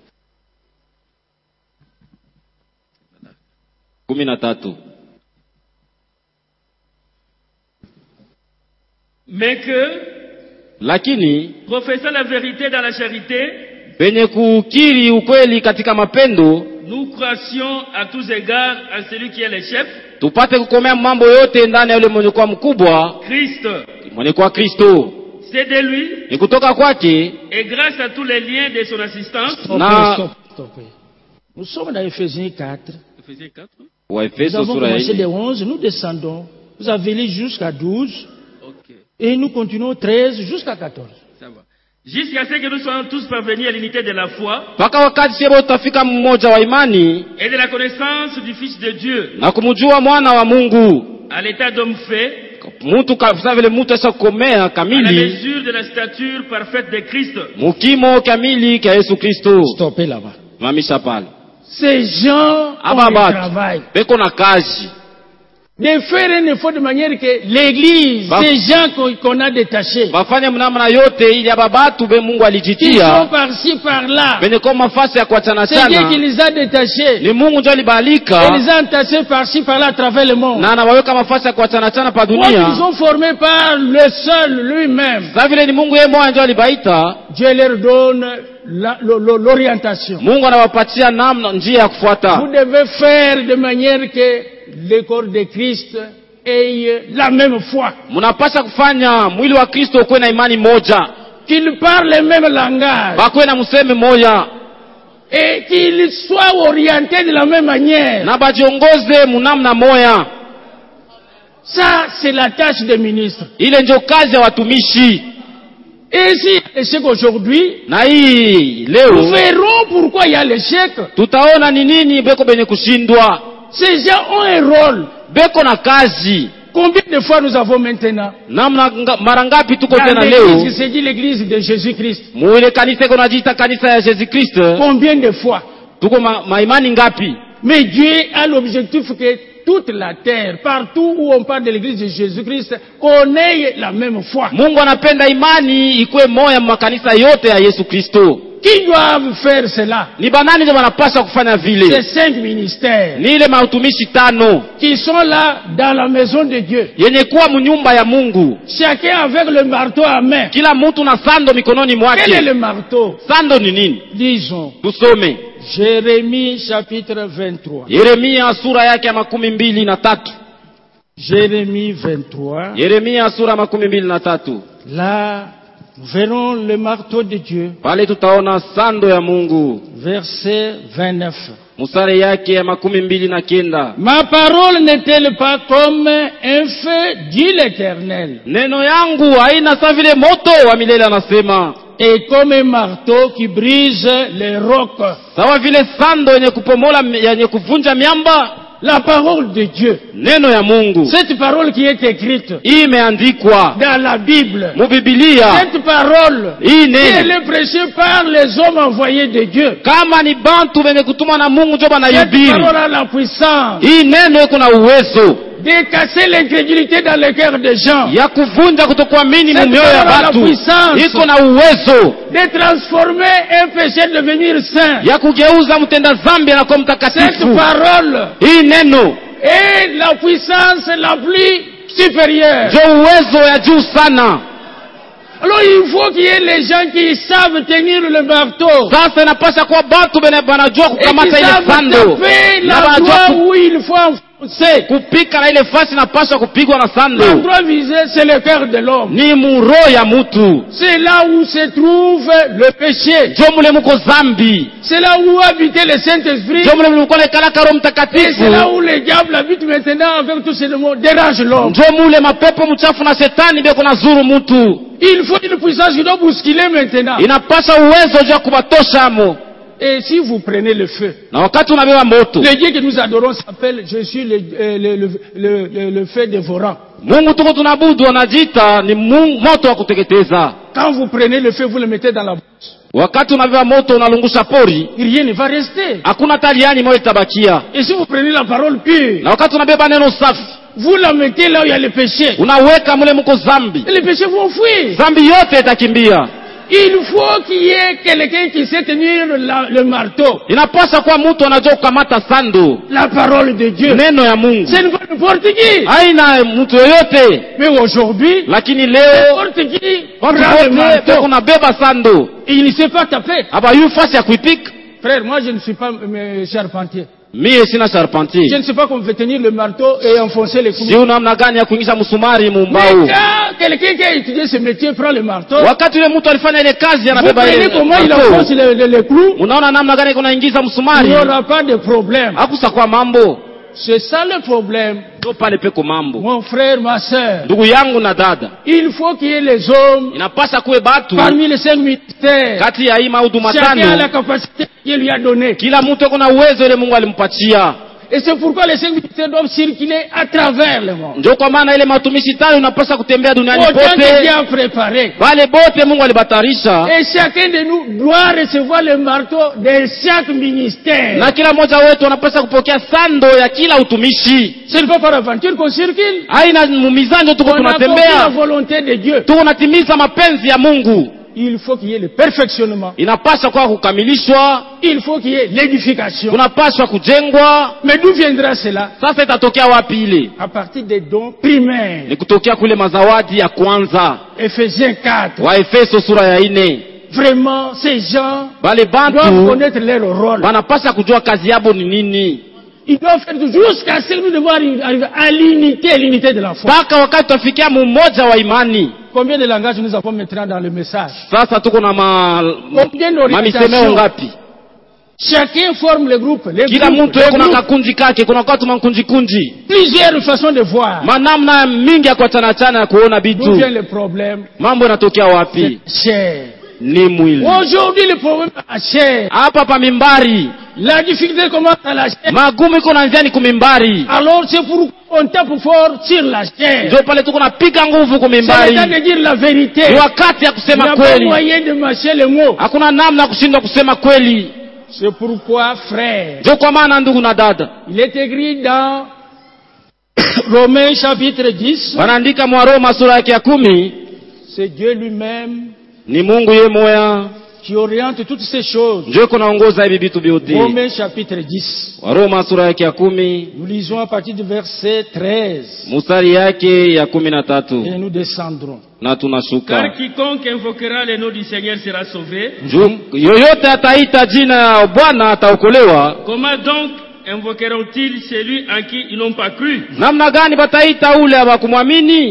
kumi na tatu. Mais que, Lakini professant la vérité dans la charité, penye kukiri ukweli katika mapendo, nous croissions à tous égards à celui qui est le chef, tupate kukomea mambo yote ndani ya yule mwenye kuwa mkubwa, Christ. mwenye kuwa Kristo. C'est de lui, Ni kutoka kwake et grâce à tous les liens de son assistance. Stoppez, Na- stop, stoppez. Nous sommes dans Ephésiens quatre. Ephésiens quatre. wa Nous Efeso avons sura ya commencé de nne. onze, nous descendons. Vous avez lu jusqu'à douze. Ok, Et nous continuons treize jusqu'à quatorze. ça va. Jusqu'à ce que nous soyons tous parvenus à l'unité de la foi Mpaka wakati sisi tutafika mmoja wa imani et de la connaissance du Fils de Dieu, na kumjua mwana wa Mungu, à l'état d'homme fait, mtu kabisa vile mtu asa kukomea à la kamili, mesure de la stature parfaite de Christ. mukimo kamili kwa Yesu Kristo. Stoppez là-bas. Mamisha pale. Ces gens ont Aba un batu travail. beko na kazi. De faire un effort de manière que l'église, Ba- ces gens qu'on qu'on a détachés, Bafanye mnamna yote ili aba batu be Mungu qui sont alijitia par-ci, par-là, benye kwa mafasi ya kuachana c'est Dieu qui chana. les a détachés. Ni Mungu ndio Et alibalika les a entassés par-ci, par-là, à travers le monde. na anawaweka mafasi ya kuachana chana pa Quand ils dunia. sont formés par le seul lui-même, Sasa vile ni Mungu yeye mmoja ndio alibaita, Dieu leur donne la- lo- lo- l'orientation. Mungu anawapatia namna njia ya Vous kufuata. devez faire de manière que le corps de Christ ait la même foi, Mnapaswa kufanya mwili wa Kristo ukuwe na imani moja, qu'il parle le même langage bakuwe na mseme moja, et qu'il soit orienté de la même manière. na bajiongoze munamna moya. Ça, c'est la tâche des ministres. Ile ndio kazi ya watumishi. Et si l'échec aujourd'hui, Na hii nous leo verrons pourquoi il y a l'échec. tutaona ni nini beko benye kushindwa. Ces gens ont un rôle. Beko na kazi. Combien de fois nous avons maintenant Namna nga- mara ngapi tuko dans tena l'église qui leo? se dit l'église de Jésus-Christ? Muile kanisa iko najiita kanisa ya Yesu Kristo. Combien de fois? Tuko ma, maimani ngapi? Mais Dieu a l'objectif que toute la terre, partout où on parle de l'église de Jésus-Christ, qu'on ait la même foi. Mungu anapenda imani ikuwe moya makanisa yote ya Yesu Kristo. Qui doivent faire cela? Ni banani ndio wanapaswa kufanya Ces vile? cinq ministères Ni ile mautumishi tano qui sont là dans la maison de Dieu. yenye kuwa mnyumba ya Mungu. Chacun avec le marteau à main. Kila mtu na sando mikononi Quel est mwake. le marteau? Sando ni nini? Lisons. Tusome Jérémie chapitre vingt-trois. Yeremia sura yake ya makumi mbili na tatu. Jérémie vingt-trois. Yeremia sura makumi mbili na tatu. Là, Nous verrons le marteau de Dieu. Pale tutaona sando ya Mungu. Verset vingt-neuf. Musare yake ya makumi mbili na kenda. Ma parole n'est-elle pas comme un feu, dit l'Éternel, Neno yangu haina sa vile moto wa milele anasema. et comme un marteau qui brise les rocs. Sawa vile sando yenye kupomola yenye kuvunja miamba. La parole de Dieu. Neno ya Mungu. Cette parole qui est écrite imeandikwa dans la Bible. mu Biblia. Cette parole Hii qui elle neno est prêchée par les hommes envoyés de Dieu. kama ni bantu benye kutuma na Mungu njo Cette banayubiri. parole a la puissance Hii neno iko na uwezo de casser l'incrédulité dans le cœur des gens, ya kuvunja kutokuamini mu Cette mioyo ya parole a la watu. puissance. Iko na uwezo de transformer un péché devenir saint. ya kugeuza mtenda zambi na kuwa Cette mtakatifu. parole Hii neno est la puissance la plus supérieure. ndio uwezo ya juu sana. Alors il faut qu'il y ait les gens qui savent tenir le marteau Sasa inapasha kuwa batu bene banajua et qui kukamata ile savent sando taper na l'endroit banajua où il faut enfoncer. kupika na ile fasi inapasha kupigwa na sando. L'endroit visé, c'est le cœur de l'homme. Ni muro ya mutu. C'est là où se trouve le péché. Ndio mule muko zambi. C'est là où habitait le Saint-Esprit. Ndio mule muko le kalaka Roho Et Mtakatifu. c'est là où le diable habite maintenant avec tous ces démons, dérange l'homme. Ndio mule mapepo mchafu na shetani beko na zuru mutu. Il faut une puissance qui doit bousculer maintenant. Inapasha uwezo ja kubatosha amo. Et si vous prenez le feu, Na wakati unabeba moto, le Dieu que nous adorons s'appelle Je suis le, euh, le, le, le, le, le feu dévorant. Mungu tuko tunabudu anajiita ni Mungu moto wa kuteketeza. Quand vous prenez le feu, vous le mettez dans la bouche. Wakati unabeba moto unalungusha pori, Rien ne va rester. hakuna taliani moyo itabakia. Et si vous prenez la parole pure, Na wakati unabeba neno safi, vous la mettez là où il y a le péché. unaweka mule mko zambi. Et les péchés vont fuir. Zambi yote itakimbia. Il faut qu'il y ait quelqu'un qui sait tenir la- le marteau. Inapasha kuwa mtu anajua kukamata sando. La parole de Dieu. Neno ya Mungu. C'est n'importe qui. Haina mtu yoyote. Mais aujourd'hui, Lakini leo n'importe qui watu prend le wote marteau. beko nabeba sando. Et il ne sait pas taper. Hapa yu fasi ya kuipika. Frère, moi je ne suis pas euh, charpentier. Mie sina Je charpentier. ne sais pas comment on fait tenir le marteau et enfoncer les clous. Si una namna gani ya kuingiza msumari mu Mais mbao. quand quelqu'un qui a étudié ce métier prend le marteau, Wakati yule mtu alifanya ile kazi vous anabeba voyez ile comment il marteau. enfonce les, les, les clous, Unaona namna gani kuna ingiza il msumari? n'y aura pas de problème. Hakusa kwa mambo. C'est ça le problème. Ndio pale peko mambo. Mon frère, ma soeur, Ndugu yangu na dada, il faut qu'il y ait les hommes inapasa kuwe batu parmi les cinq ministères. kati ya hii mahuduma Chacun a la tano, capacité que Dieu lui a donnée. kila mtu kuna uwezo ile Mungu alimpatia. Et c'est pourquoi les cinq ministères doivent circuler à travers le monde. Ndio kwa maana ile matumishi tano unapasa kutembea duniani Autant que Dieu pote. a préparé. Wale bote Mungu alibatarisha. Et chacun de nous doit recevoir le marteau de chaque ministère. Na kila mmoja wetu anapasa kupokea sando ya kila utumishi. Ce n'est pas par aventure qu'on circule. Haina mumizanjo tuko On accomplit la tunatembea. volonté de Dieu. Tuko natimiza mapenzi ya Mungu. Il faut qu'il y ait le perfectionnement. Inapaswa kwa kukamilishwa, Il faut qu'il y ait l'édification. kunapaswa kujengwa. Mais d'où viendra cela? Sasa itatokea wapi ile? À partir des dons primaires. Ni kutokea kule mazawadi ya kwanza. Éphésiens quatre. Wa Efeso sura ya ine. Vraiment, ces gens Bale doivent bantu connaître leur rôle. wanapaswa kujua kazi yabo ni nini. Ils doivent faire tout jusqu'à ce que nous devons arriver à l'unité, à l'unité de la foi. Mpaka wakati tutafikia mmoja wa imani. Combien de langages nous avons maintenant dans le message? Sasa tuko na ma Combien mamisemeo d'orientations? ngapi? Chacun forme le groupe. Les Kila groupes, mtu les yuko na groupes. kakunji kake, kuna wakati makunji kunji. Plusieurs façons de voir. Manamna mingi ya kuachana chana ya kuona D'où bitu. vient le problème? Mambo yanatokea wapi? Chair. Ni mwili. Aujourd'hui, le problème est la chair. Hapa pa mimbari. La difficulté commence à la chair. Magumu iko naanzia ni kumimbari. Alors c'est pour on tape fort sur la chair. Ndio pale tuko napiga nguvu C'est le temps kumimbari. de dire la vérité. Ni wakati ya Il n'y kusema a pas kweli. moyen de mâcher les mots. Hakuna namna ya kushindwa kusema kweli. C'est pourquoi, frère, Ndio kwa maana ndugu na dada, il est écrit dans Romains chapitre dix, wanaandika mwa Roma sura yake ya kumi, c'est Dieu lui-même ni Mungu yeye moya qui oriente toutes ces choses. ndio iko naongoza hivi vitu vyote. Romains chapitre dix. Wa Roma sura yake ya kumi, Nous lisons à partir du verset treize mstari yake ya kumi na tatu et nous descendrons. na tunashuka. Car quiconque invoquera le nom du Seigneur sera sauvé. Nju- Yoyote ataita jina ya Bwana ataokolewa. Comment donc invoqueront-ils celui en qui ils n'ont pas cru? Namna gani bataita ule hawakumwamini?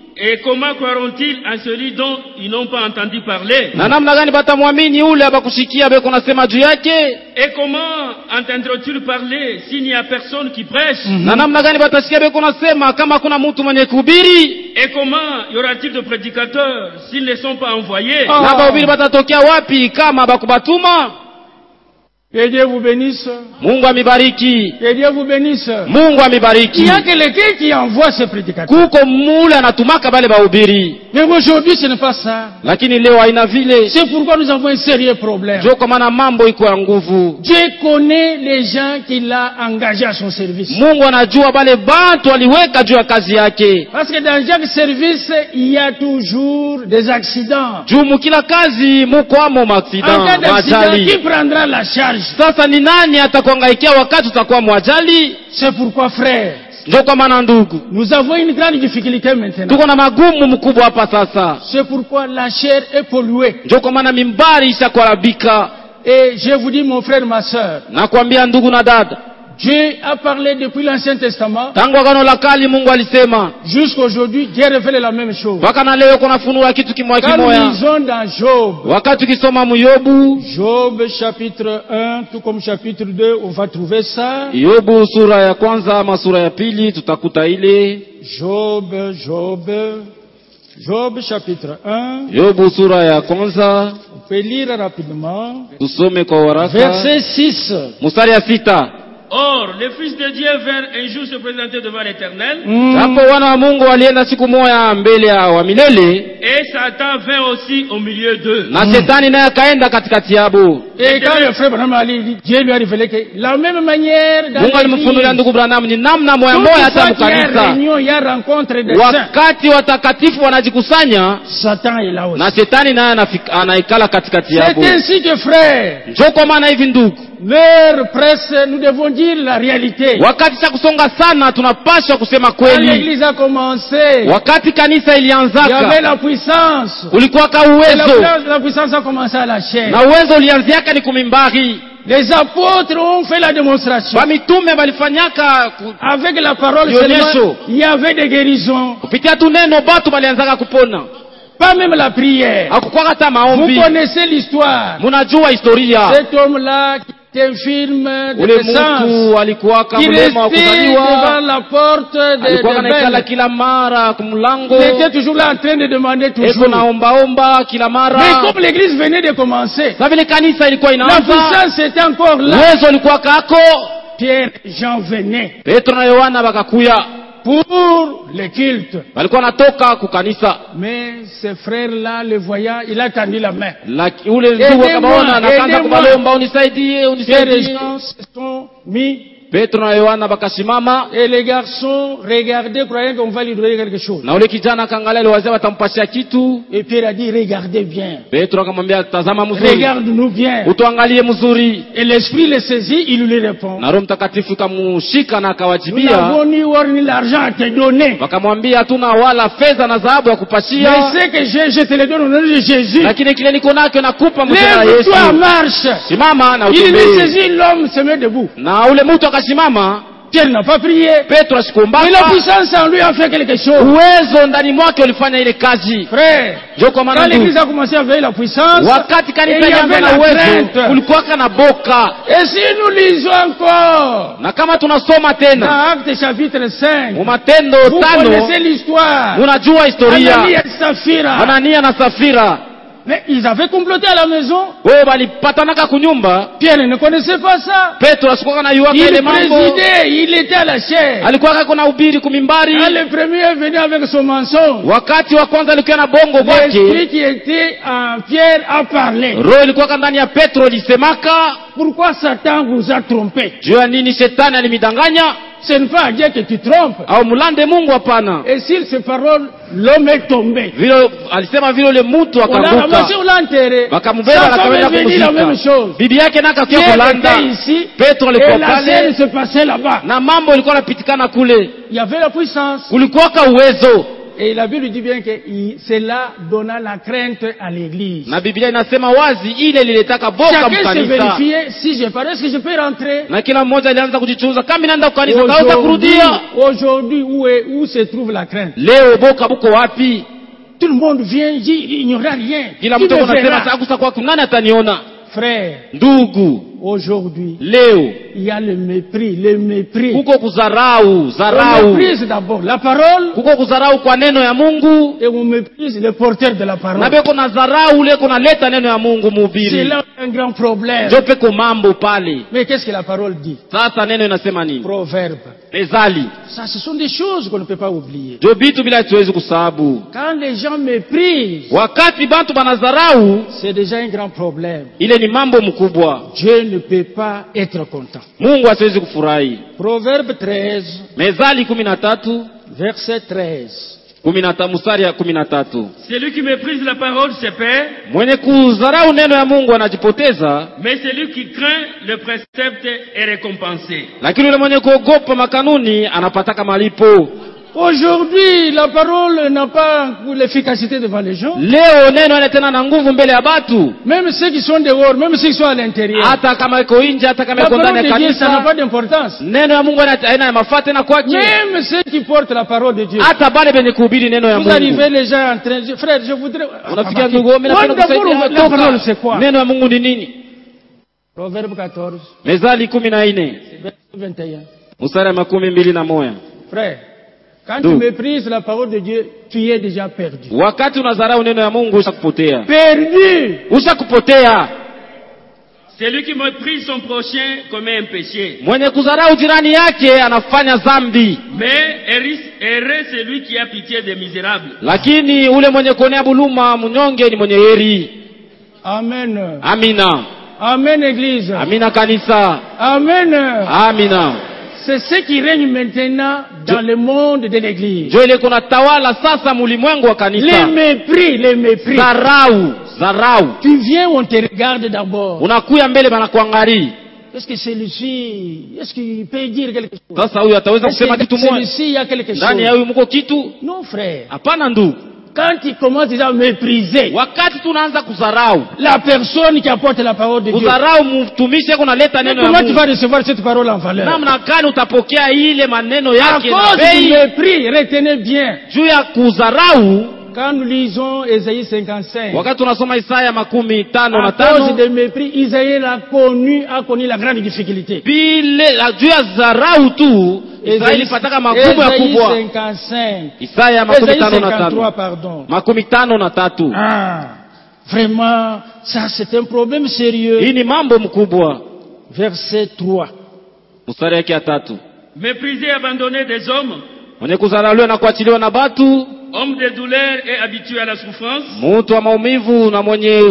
Et comment croiront-ils à celui dont ils n'ont pas entendu parler? Na namna gani batamwamini ule abakushikia beko nasema juu yake? Et comment entendront-ils parler s'il n'y a personne qui prêche? Na namna gani batasikia beko nasema kama kuna mtu mwenye kuhubiri? Et comment y aura-t-il de prédicateurs s'ils ne sont pas envoyés? Oh. Na bahubiri batatokea wapi kama bakubatuma? Que Dieu vous bénisse. Mungu amibariki. Que Dieu vous bénisse. Mungu Il amibariki. y a quelqu'un qui envoie ses prédicateurs. Kuko mule anatumaka bale bahubiri. Mais aujourd'hui, ce n'est pas ça. Lakini leo haina vile. C'est pourquoi nous avons un sérieux problème. Jo kwa maana mambo iko ya nguvu. Dieu connaît les gens qu'il a engagés à son service. Mungu anajua bale bantu aliweka juu ya kazi yake. Parce que dans chaque service, il y a toujours des accidents. Juu mukila kazi muko amo En cas maaksida, d'accident, qui majali. prendra la charge? Sasa ni nani atakuangaikia wakati utakuwa mwajali? C'est pourquoi, frère, Ndio kwa maana ndugu, nous avons une grande difficulté maintenant. tuko na magumu mkubwa hapa sasa. C'est pourquoi la chair est polluée. Ndio kwa maana mimbari ishakuharibika. Et je vous dis, mon frère, ma soeur, Nakwambia ndugu na dada, Dieu a parlé depuis l'Ancien Testament tangu agano la kale Mungu alisema, jusqu'aujourd'hui. Dieu révèle la même chose. mpaka na leo kuna funua kitu kimoja Quand nous kimoja. lisons dans Job, Wakati ukisoma Yobu, Job chapitre un, tout comme chapitre deux, on va trouver ça. Yobu sura ya kwanza ama sura ya pili tutakuta ile. Job, Job, Job chapitre un. Yobu sura ya kwanza, On peut lire rapidement. tusome kwa haraka. Verset six. Mstari ya sita. Or, les fils de Dieu vinrent un jour se présenter devant l'Éternel, Mm. Hapo wana wa Mungu walienda siku moja mbele ya wa milele, et Satan vint aussi au milieu d'eux. na shetani naye akaenda katikati yabo. Et quand le frère Branham Ali dit, Dieu lui a révélé que la même manière dans Mungu alimfunulia l'église, ndugu Branham ni namna moya moya toute hata fois qu'il y a mkanisa. réunion, il y a rencontre des saints, Wakati watakatifu wanajikusanya, Satan est là aussi. na shetani naye anafika- anaikala katikati yabo. C'est ainsi que, frère, Njoo kwa maana hivi ndugu, l'heure presse, nous devons dire la réalité. wakati cha kusonga sana tunapaswa kusema Quand kweli. l'église a commencé, Wakati kanisa il y avait ilianzaka la puissance. ulikuwa ka Et la, uwezo, puissance- la puissance a commencé à la chair. na uwezo ulianziaka ni kumimbari. Les apôtres ont fait la démonstration. Bamitume balifanyaka ku- Avec la parole Dionyesio. seulement, il y avait des guérisons. kupitia tu neno batu balianzaka kupona. Pas même la prière. Hakukuwa hata Vous maombi. connaissez l'histoire. Munajua historia. Cet homme-là, qui était infirme de Ule naissance, mtu alikuwa qui mlema wa restait devant kuzaliwa, la porte de, alikuwa de anaikala Belle. kila mara kumlango, Il était toujours là en train de demander eko toujours. naombaomba kila Mais mara. comme l'église venait de commencer, Na vile kanisa ilikuwa la inaanza, puissance était encore là. uwezo ulikuwa kako. Pierre et Jean venaient Petro na Yohana bakakuya, pour le culte. walikuwa natoka kukanisa. Mais ce frère-là, le voyant, il a tendu la main. Laki, ule ndugu Aidez-moi, akabaona anaanza aidez-moi. kubalomba, unisaidie, Pierre et unisaidie. Jean se sont mis Petro na Yohana bakasimama, et les garçons regardaient, croyant qu'on va lui donner quelque chose. na ule kijana akaangalia ile wazee watampashia kitu. Et Pierre a dit, regardez bien. Petro akamwambia tazama mzuri, Regarde-nous bien. utuangalie mzuri. Et l'esprit le saisit, il lui répond. Na Roho Mtakatifu ikamushika na Nous akawajibia, n'avons ni or ni l'argent à te donner. wakamwambia hatuna wala fedha na dhahabu ya Mais kupashia, ce que j'ai, je te le donne au nom de Jésus. lakini kile niko nacho nakupa mjina la Yesu. Lève-toi, marche. Simama na Il lui utembee. saisit, l'homme se met debout. Na ule mtu akasimama. Pierre n'a pas prié. Petro Mais la asikuombaka, puissance en lui a fait quelque chose. uwezo ndani mwake ulifanya ile kazi. Frère, Ndio kwa maana quand ndugu, l'église a commencé à veiller la puissance, wakati et kanisa il y ilianza avait na la uwezo, crainte. kulikuwa kana boka. Et si nous lisons encore Na kama tunasoma dans tena Actes chapitre cinq, mu Matendo vous tano, connaissez l'histoire. unajua historia Anania et Saphira. Anania na Safira. Mais ils avaient comploté à la maison. Wewe balipatanaka kunyumba. Pierre ne connaissait pas ça. Petro asikuwa na yuaka ile Il mambo, présidait, il était à la chair. alikuwa kuna ubiri kumimbari. Quand le premier est venu avec son mensonge, Wakati wa kwanza alikuwa na bongo l'esprit kwake, qui était en Pierre a parlé. roho ilikuwa ndani ya Petro lisemaka, Pourquoi Satan vous a trompé? juu ya nini shetani alimidanganya? Ce n'est pas à Dieu que tu trompes. Au mulande Mungu hapana. Et sur ces paroles, l'homme est tombé. Vile alisema vile ule mtu On l'a ramassé, akaanguka. on l'a enterré. Wakamubeba Sa femme wakaenda est venue la même kumzika. chose. Bibi yake naka kia Pierre kulanda. était ici Petro et alikuwa la pale scène se passait là-bas. na mambo ilikuwa yanapitikana kule. Il y avait la puissance. Kulikuwa ka uwezo. Et la Bible dit bien que il- cela donna la crainte à l'église. Na Biblia inasema wazi ile lilitaka boka Chacun se mkanisa. vérifiait, si je parle, est-ce que je peux rentrer? Na kila mmoja alianza kujichunguza kama naenda kwa kanisa kaweza Aujourd'hui, kurudia. aujourd'hui, où, est- où se trouve la crainte? Leo boka buko wapi? Tout le monde vient, dit, il n'y aura rien. Kila Qui mtu me anasema verra? sasa kwa nani ataniona? Frère, Ndugu, aujourd'hui, leo il y a le mépris, le mépris. kuko kuzarau, On zarau. méprise d'abord la parole Kuko kuzarau kwa neno ya Mungu. et on méprise le porteur de la Na parole. beko na zarau ule kuna leta neno ya Mungu C'est mhubiri. là un grand problème. Ndio peko mambo pale. Mais qu'est-ce que la parole dit? Sasa neno inasema nini? Proverbe. Mezali. Ça, ce sont des choses qu'on ne peut pas oublier. Ndio vitu bila tuwezi kusahabu. Quand les gens méprisent, Wakati bantu banazarau, c'est déjà un grand problème. ile ni mambo mkubwa. Dieu ne peut pas être content. Mungu hasiwezi kufurahi. Proverbe treize, Mezali kumi na tatu, verset treize. kumi na tatu, mstari ya kumi na tatu. Celui qui méprise la parole se perd, Mwenye kuzarau neno ya Mungu anajipoteza, mais celui qui craint le précepte est récompensé. lakini yule mwenye kuogopa makanuni anapataka malipo. Aujourd'hui, la parole n'a pas l'efficacité devant les gens. Leo neno ile tena na nguvu mbele ya batu. Même ceux qui sont dehors, même ceux qui sont à l'intérieur. Hata kama iko nje, hata kama La iko ndani parole ya de Dieu, ça n'a kanisa, pas d'importance. neno ya Mungu haina ya mafata na kwake. Même ceux qui portent la parole de Dieu. Hata bale benye kuhubiri neno ya Vous Mungu. arrivez les gens en train de... Frère, je voudrais... Unafikia ndugu, mimi Moi, napenda d'abord, kusaidia. la parole c'est quoi? Neno ya Mungu ni nini? Proverbe quatorze, Mezali kumi na nne, verset vingt et un. mstari wa makumi mbili na moja. Frère, quand Donc. tu méprises la parole de Dieu, tu es déjà perdu. Wakati unazarau neno ya Mungu ushakupotea. Perdu! Ushakupotea. Celui qui méprise son prochain commet un péché. Mwenye kuzarau jirani yake anafanya dhambi. Mais heureux celui qui a pitié des misérables. Lakini ule mwenye kuonea buluma mnyonge ni mwenye heri. Amen. Amina. Amen, Église. Amina kanisa. Amen. Amina. C'est ce qui règne maintenant dans le monde de l'Église. Ndio ile kuna tawala sasa mulimwengu wa Les kanisa. mépris, les mépris. Zarau, zarau. Tu viens, on te regarde d'abord. Unakuya mbele banakuangalia. Est-ce que celui-ci, est-ce qu'il peut dire quelque chose? Sasa huyu ataweza Est-ce kusema que kitu moja? celui-ci, il y a quelque Ndani ya chose? huyu mko kitu? Non, frère. Hapana ndugu. Quand il commence déjà à mépriser Wakati tunaanza kuzarau, la personne qui apporte la parole de Dieu, kuzarau mtumishi yako naleta mais neno ya comment tu vas Mungu. recevoir cette parole en valeur? Namna gani utapokea ile maneno À yake na cause du bei? mépris, retenez bien. Juu ya kuzarau, Quand nous lisons Ésaïe cinquante-cinq, wakati tunasoma Isaya makumi tano à na cause tano, de mépris, Isaïe a connu, a connu la grande difficulté. bile la juu ya zarau tu, Israeli pataka magumu ya Ésaïe kubwa. cinquante-cinq, Isaya makumi Ésaïe tano na cinquante-trois, tano. pardon. Makumi tano na tatu. Ah, vraiment, ça c'est un problème sérieux. Hii ni mambo mkubwa. Verset trois. Mstari yake ya tatu. Méprisé et abandonné des hommes, Mwenye kuzarauliwa na kuachiliwa na batu, homme de douleur et habitué à la souffrance, mtu wa maumivu na mwenye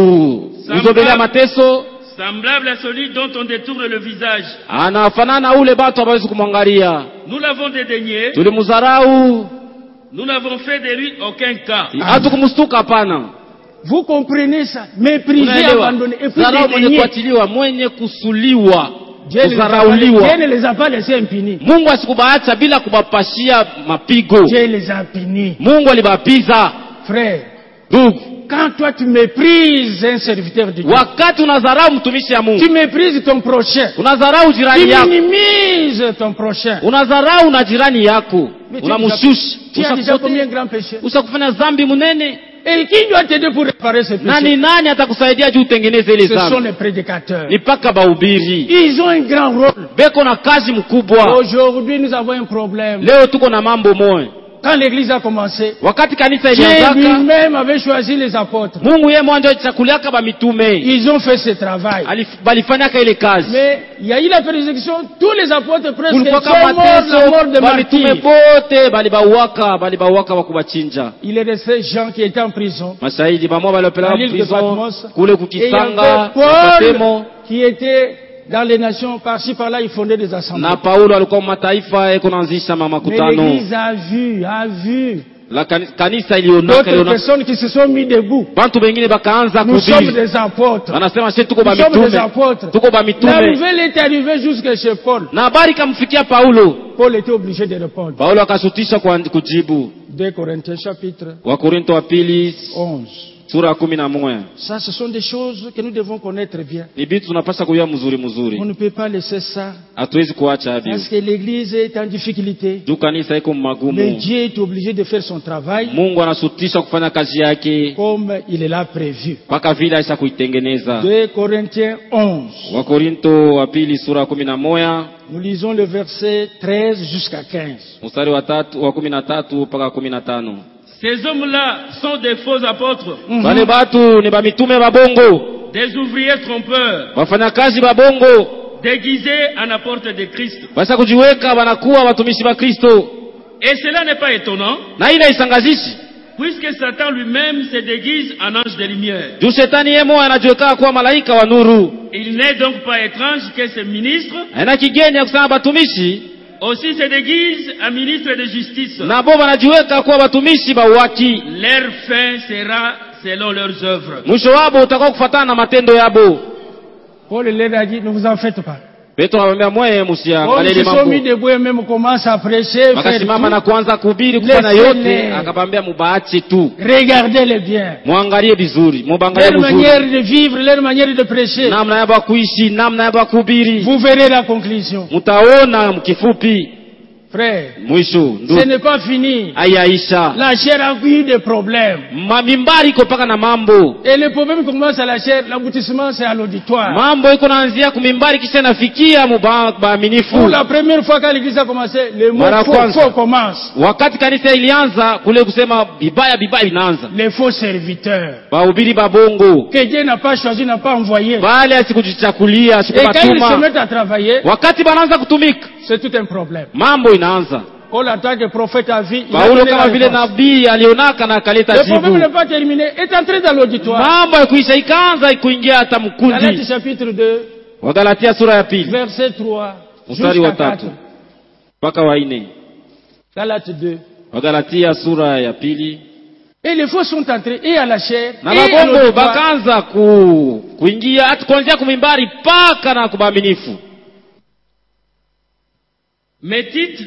kuzobelea mateso, semblable à celui dont on détourne le visage. anafanana ule batu hawezi kumwangalia. Nous l'avons dédaigné, Tulimuzarau, nous n'avons fait de lui aucun cas. hatukumustuka hapana. Vous comprenez ça? Mépriser, Unaelewa? abandonner. Et puis Zarau mwenye dédaigner. kuachiliwa, mwenye kusuliwa, Dieu ne les a pas- kuzarauliwa. Dieu ne les a pas laissés impunis. Mungu asikubaacha bila kubapashia mapigo. Dieu les a punis. Mungu alibapiza. Frère, Ndugu, quand toi tu méprises un serviteur de Dieu, wakati unazarau mtumishi ya Mungu, tu méprises ton prochain, unazarau tu jirani yako, minimises ton prochain. unazarau na jirani yako, Mais tu unamshusha, tu as déjà commis un Ushakupotea. grand péché. Ushakufanya dhambi munene. Et qui doit t'aider pour réparer ce péché? Nani nani atakusaidia juu utengeneze ile Ce sont dhambi? les prédicateurs. Ni paka bahubiri. Ils ont un grand rôle. Beko na kazi mkubwa. Aujourd'hui, nous avons un problème. Leo tuko na mambo moyo. Quand l'église a commencé, Wakati kanisa Dieu ilianzaka, lui-même avait choisi les apôtres. Mungu yeye mwanzo alichakuliaka ba mitume. Ils ont fait ce travail. Alif- Balifanyaka ile kazi. Mais il y a eu la persécution, tous les apôtres presque Kulikuwa sont kama morts, la mort de mateso, ba mitume martyrs. bote balibauaka, balibauaka wakubachinja. Il est resté Jean qui était en prison. Mashahidi bamwa baliopeleka À l'île de prison Patmos. kule Et il y kukisanga, avait Patemo. Paul qui était dans les nations, par-ci par-là, il fondait des assemblées. Na Paulo alikuwa mataifa eko naanzisha Mais makutano. l'église a vu, a vu La kani- kanisa ilionaka d'autres ilionaka. personnes qui se sont mis debout. Bantu bengine bakaanza Nous sommes kuhubiri. des apôtres. Wanasema sisi tuko ba Nous sommes des mitume. apôtres. Tuko ba La mitume. nouvelle est arrivée jusque chez Paul. Na habari kamfikia Paulo. Paul était obligé de répondre. Paulo akashutisha kwa kujibu. deux Corinthiens chapitre Wakorinto wa pili onze. sura kumi na moja. Ça, ce sont des choses que nous devons connaître bien. Ni vitu tunapaswa kujua mzuri mzuri. On ne peut pas laisser ça. Hatuwezi kuacha hivyo. Parce que l'église est en difficulté. Juu kanisa iko Mais magumu. Dieu est obligé de faire son travail Mungu anasutisha kufanya kazi yake comme il est là prévu. mpaka vile aisha kuitengeneza. deux Corinthiens onze. Wakorinto wa pili sura kumi na moja. Nous lisons le verset treize jusqu'à quinze. Mstari wa tatu wa kumi na tatu mpaka kumi na tano. Ces hommes-là sont des faux apôtres, Wale batu ni bamitume babongo, des ouvriers trompeurs, wafanyakazi babongo, déguisés en apôtres de Christ. basa kujiweka wanakuwa watumishi wa Kristo. Et cela n'est pas étonnant, Na ila isangazishi puisque Satan lui-même se déguise en ange de lumière. juu shetani yemo anajiweka kuwa malaika wa nuru. Il n'est donc pas étrange que ces ministres Haina kigeni ya kusema batumishi aussi se déguisent en ministres de justice. na bo wanajiweka kuwa batumishi ba uwaki. Leur fin sera selon leurs œuvres. Mwisho wabo utakuwa kufuatana na matendo yabo. Paul leur a dit, ne vous en faites pas. Petro anamwambia mwe Comme msiangalie ils sont mis mambo. debout et même commencent à prêcher, faire Wakasimama na tout. kuanza kuhubiri kufanya Laissez-les. yote, akabambia mubaache tu. Regardez-les bien. Muangalie vizuri, mubangalie Leur vizuri. manière de vivre, leur manière de prêcher. Namna yabo kuishi, namna yabo kuhubiri. Vous verrez la conclusion. Mutaona mkifupi Frère, mwisho ce ndio n'est pas fini. ayaisha. La chair a eu des problèmes. Mamimbari iko paka na mambo. Et le problème commence à la chair, l'aboutissement c'est à l'auditoire. Mambo iko naanzia kumimbari kisha nafikia Pour muaminifu. la première fois quand l'église a commencé, les mots Mara faux, kwanza. faux commencent. Wakati kanisa ilianza kule kusema bibaya bibaya inaanza. Les faux serviteurs. Bahubiri babongo. Que Dieu n'a pas choisi, n'a pas envoyé. Bale asikujichakulia, Et quand ils se asikubatuma. mettent à travailler, Wakati banaanza kutumika, c'est tout un problème. mambo inaanza. Paul, en tant que prophète à vie, il a Paulo donné la kama vile réponse. nabii alionaka na akaleta Le problème jibu. n'est pas terminé, est entré dans l'auditoire. Mambo ya kuisha ikaanza ikuingia hata Galates mkundi. chapitre deux, Wagalatia sura ya pili verset trois mstari wa jusqu'à quatre. tatu mpaka wa nne. Galates deux. Wagalatia sura ya pili. Et les faux sont entrés et à la chair Na et à babongo l'auditoire. bakaanza ku, kuingia hata kuanzia kumimbari paka na kubaminifu. Mais Tite,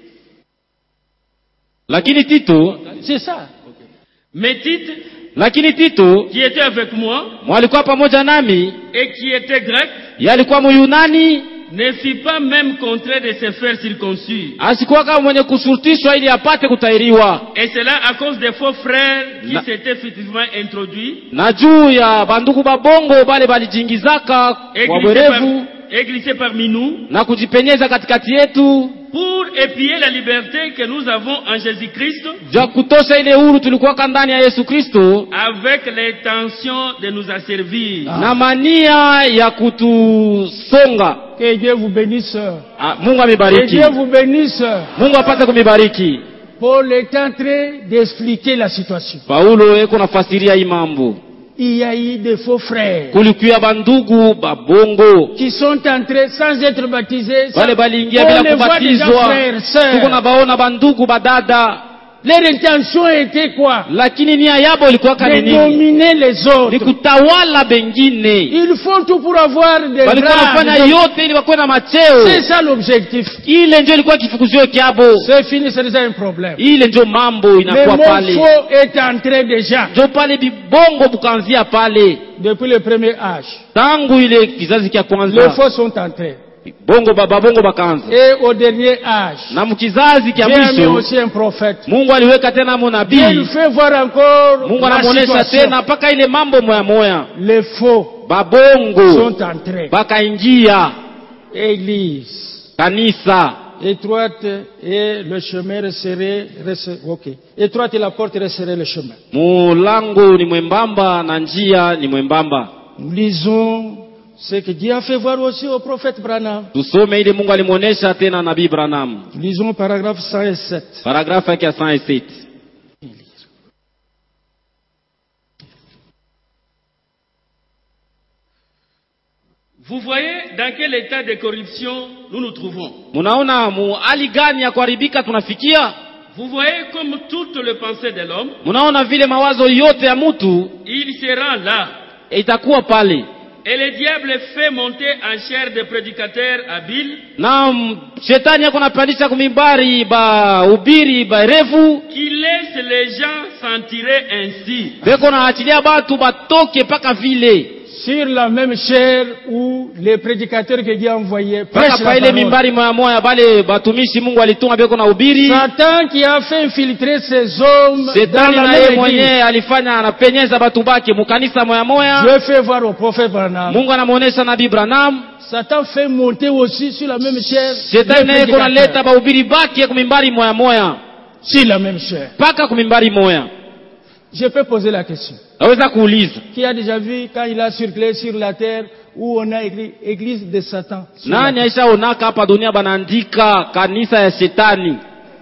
Lakini Tito, C'est ça. mais Tite, lakini Tito qui était avec moi mwalikuwa pamoja nami, et qui était grec, yeye alikuwa Myunani, ne fut pas même contraint de se faire circoncis. asikuwa kama mwenye kushurutishwa ili apate kutairiwa. Et cela à cause des faux frères qui Na- s'étaient fictivement introduits Na juu ya bandugu babongo bale balijingizaka et kwa glissés, par- werevu et glissés parmi nous na kujipenyeza katikati yetu, pour épier la liberté que nous avons en Jésus-Christ ja kutosha ile huru tulikuwa ndani ya Yesu Kristo, avec l'intention de nous asservir. na mania ya kutusonga. Que Dieu vous bénisse. Ah, Mungu Que amebariki. Dieu vous bénisse. Mungu apate kumibariki. Paul est en train d'expliquer la situation. Paulo eko nafasiria hii mambo. Il y a eu des faux frères Kulikuwa bandugu babongo qui sont entrés sans être baptisés. sans- wale baliingia On bila les voit déjà kubatizwa. frères, Tuko sœurs. na baona bandugu badada, Leur intention était quoi? lakini nia yabo ilikuwa De kanini? dominer les Ni autres. kutawala bengine. Ils font tout pour avoir des Walikuwa wanafanya grades. yote ili wakuwe na macheo. C'est ça l'objectif. Ile ndio ilikuwa kifukuzio kyabo. C'est fini, c'est déjà un problème. Ile ndio mambo Le inakuwa mot pale. faux est entré déjà Ndio pale bibongo bukaanzia pale. depuis le premier âge. Tangu ile kizazi kia Les kwanza. faux sont entrés. Bongo baba bongo bakaanza. Et au dernier âge, Na mkizazi kia Dieu a mis mwisho aussi un prophète. Mungu aliweka tena Dieu nous nabii. fait voir encore Mungu la anamuonesha situation. tena mpaka ile mambo moya moya. Les faux Babongo sont entrés. bakaingia Église kanisa. étroite et le chemin resserré. resserré ok. Étroite et la porte resserrée le chemin. Mulango ni mwembamba na njia ni mwembamba. Nous lisons ce que Dieu a fait voir aussi au prophète Branham. Tusome ile Mungu alimuonesha tena nabii Branham. Nous lisons paragraphe cent sept. Paragrafu yake ya cent et sept. Vous voyez dans quel état de corruption nous nous trouvons. Munaona mu hali gani ya kuharibika tunafikia? Vous voyez comme toutes les pensées de l'homme, Munaona vile mawazo yote ya mtu il se rend là. itakuwa pale. Et le diable fait monter en chair des prédicateurs habiles Na mm, shetani yako napandisha kumimbari ba ubiri ba refu qui laissent les gens s'en tirer ainsi. beko na achilia batu batoke paka vile Sur la même chair où les prédicateurs que Dieu a envoyés paka prêchent pa la ile parole. mimbari moya moya bale batumishi Mungu alituma beko na ubiri. Satan qui a fait infiltrer ces hommes dans Shetani la na même yeye église. mwenyewe alifanya anapenyeza batu bake mukanisa moya moya. Dieu fait voir au prophète Branham. Mungu anamuonesha nabii Branham. Satan fait monter aussi sur la même chair Shetani naye les kuna leta prédicateurs. bahubiri bake kumimbari moya moya Sur la même chair. paka kumimbari moya. Je peux poser la question. Naweza kuuliza Qui a déjà vu quand il a circulé sur la terre où on a écrit église de Satan? Sur la nani terre. aishaonaka hapa dunia banaandika kanisa ya shetani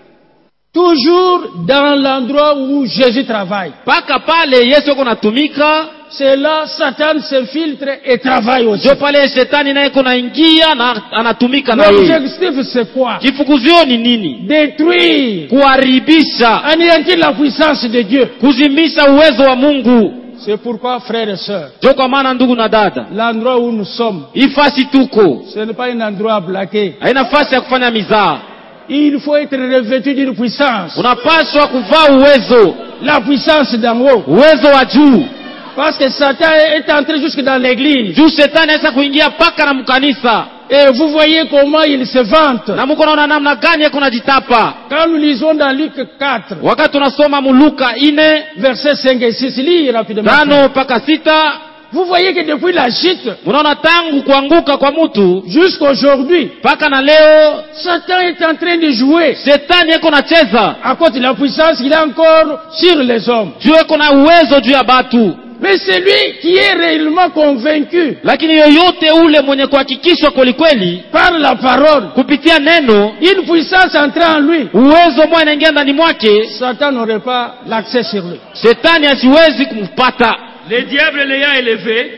Toujours dans l'endroit où Jésus travaille. paka pale Yesu yuko natumika C'est là Satan s'infiltre et travaille aussi. jo pale shetani naye kuna ingia na anatumika na yeye. L'objectif c'est quoi? Kifukuzio ni nini? Détruire, Kuharibisha, anéantir la puissance de Dieu. kuzimisha uwezo wa Mungu. C'est pourquoi, frères et sœurs, Jo kwa maana ndugu na dada, l'endroit où nous sommes, hii fasi tuko ce n'est pas un endroit à blaguer. haina fasi ya kufanya mizaa. Il faut être revêtu d'une puissance. Unapaswa kuvaa uwezo, La puissance d'en haut. uwezo wa juu. Parce que Satan est entré jusque dans l'église. Juu shetani anaweza kuingia paka na mkanisa. Et vous voyez comment il se vante. Na Mungu anaona namna gani yako najitapa. Quand nous lisons dans Luc quatre, Wakati tunasoma Muluka ine versets cinq et six, lis rapidement. tano paka sita, Vous voyez que depuis la chute unaona tangu kuanguka kwa mtu jusqu'aujourd'hui, paka na leo Satan est en train de jouer shetani yako nacheza à cause de la puissance qu'il a encore sur les hommes. juu yako na uwezo juu ya batu. Mais celui qui est réellement convaincu Lakini yoyote ule mwenye kuhakikishwa kwelikweli par la parole, kupitia neno, une puissance entrée en lui, uwezo mmoja inaingia ndani mwake, Satan n'aurait pas l'accès sur lui. shetani asiwezi kumpata. Le diable l'ayant élevé,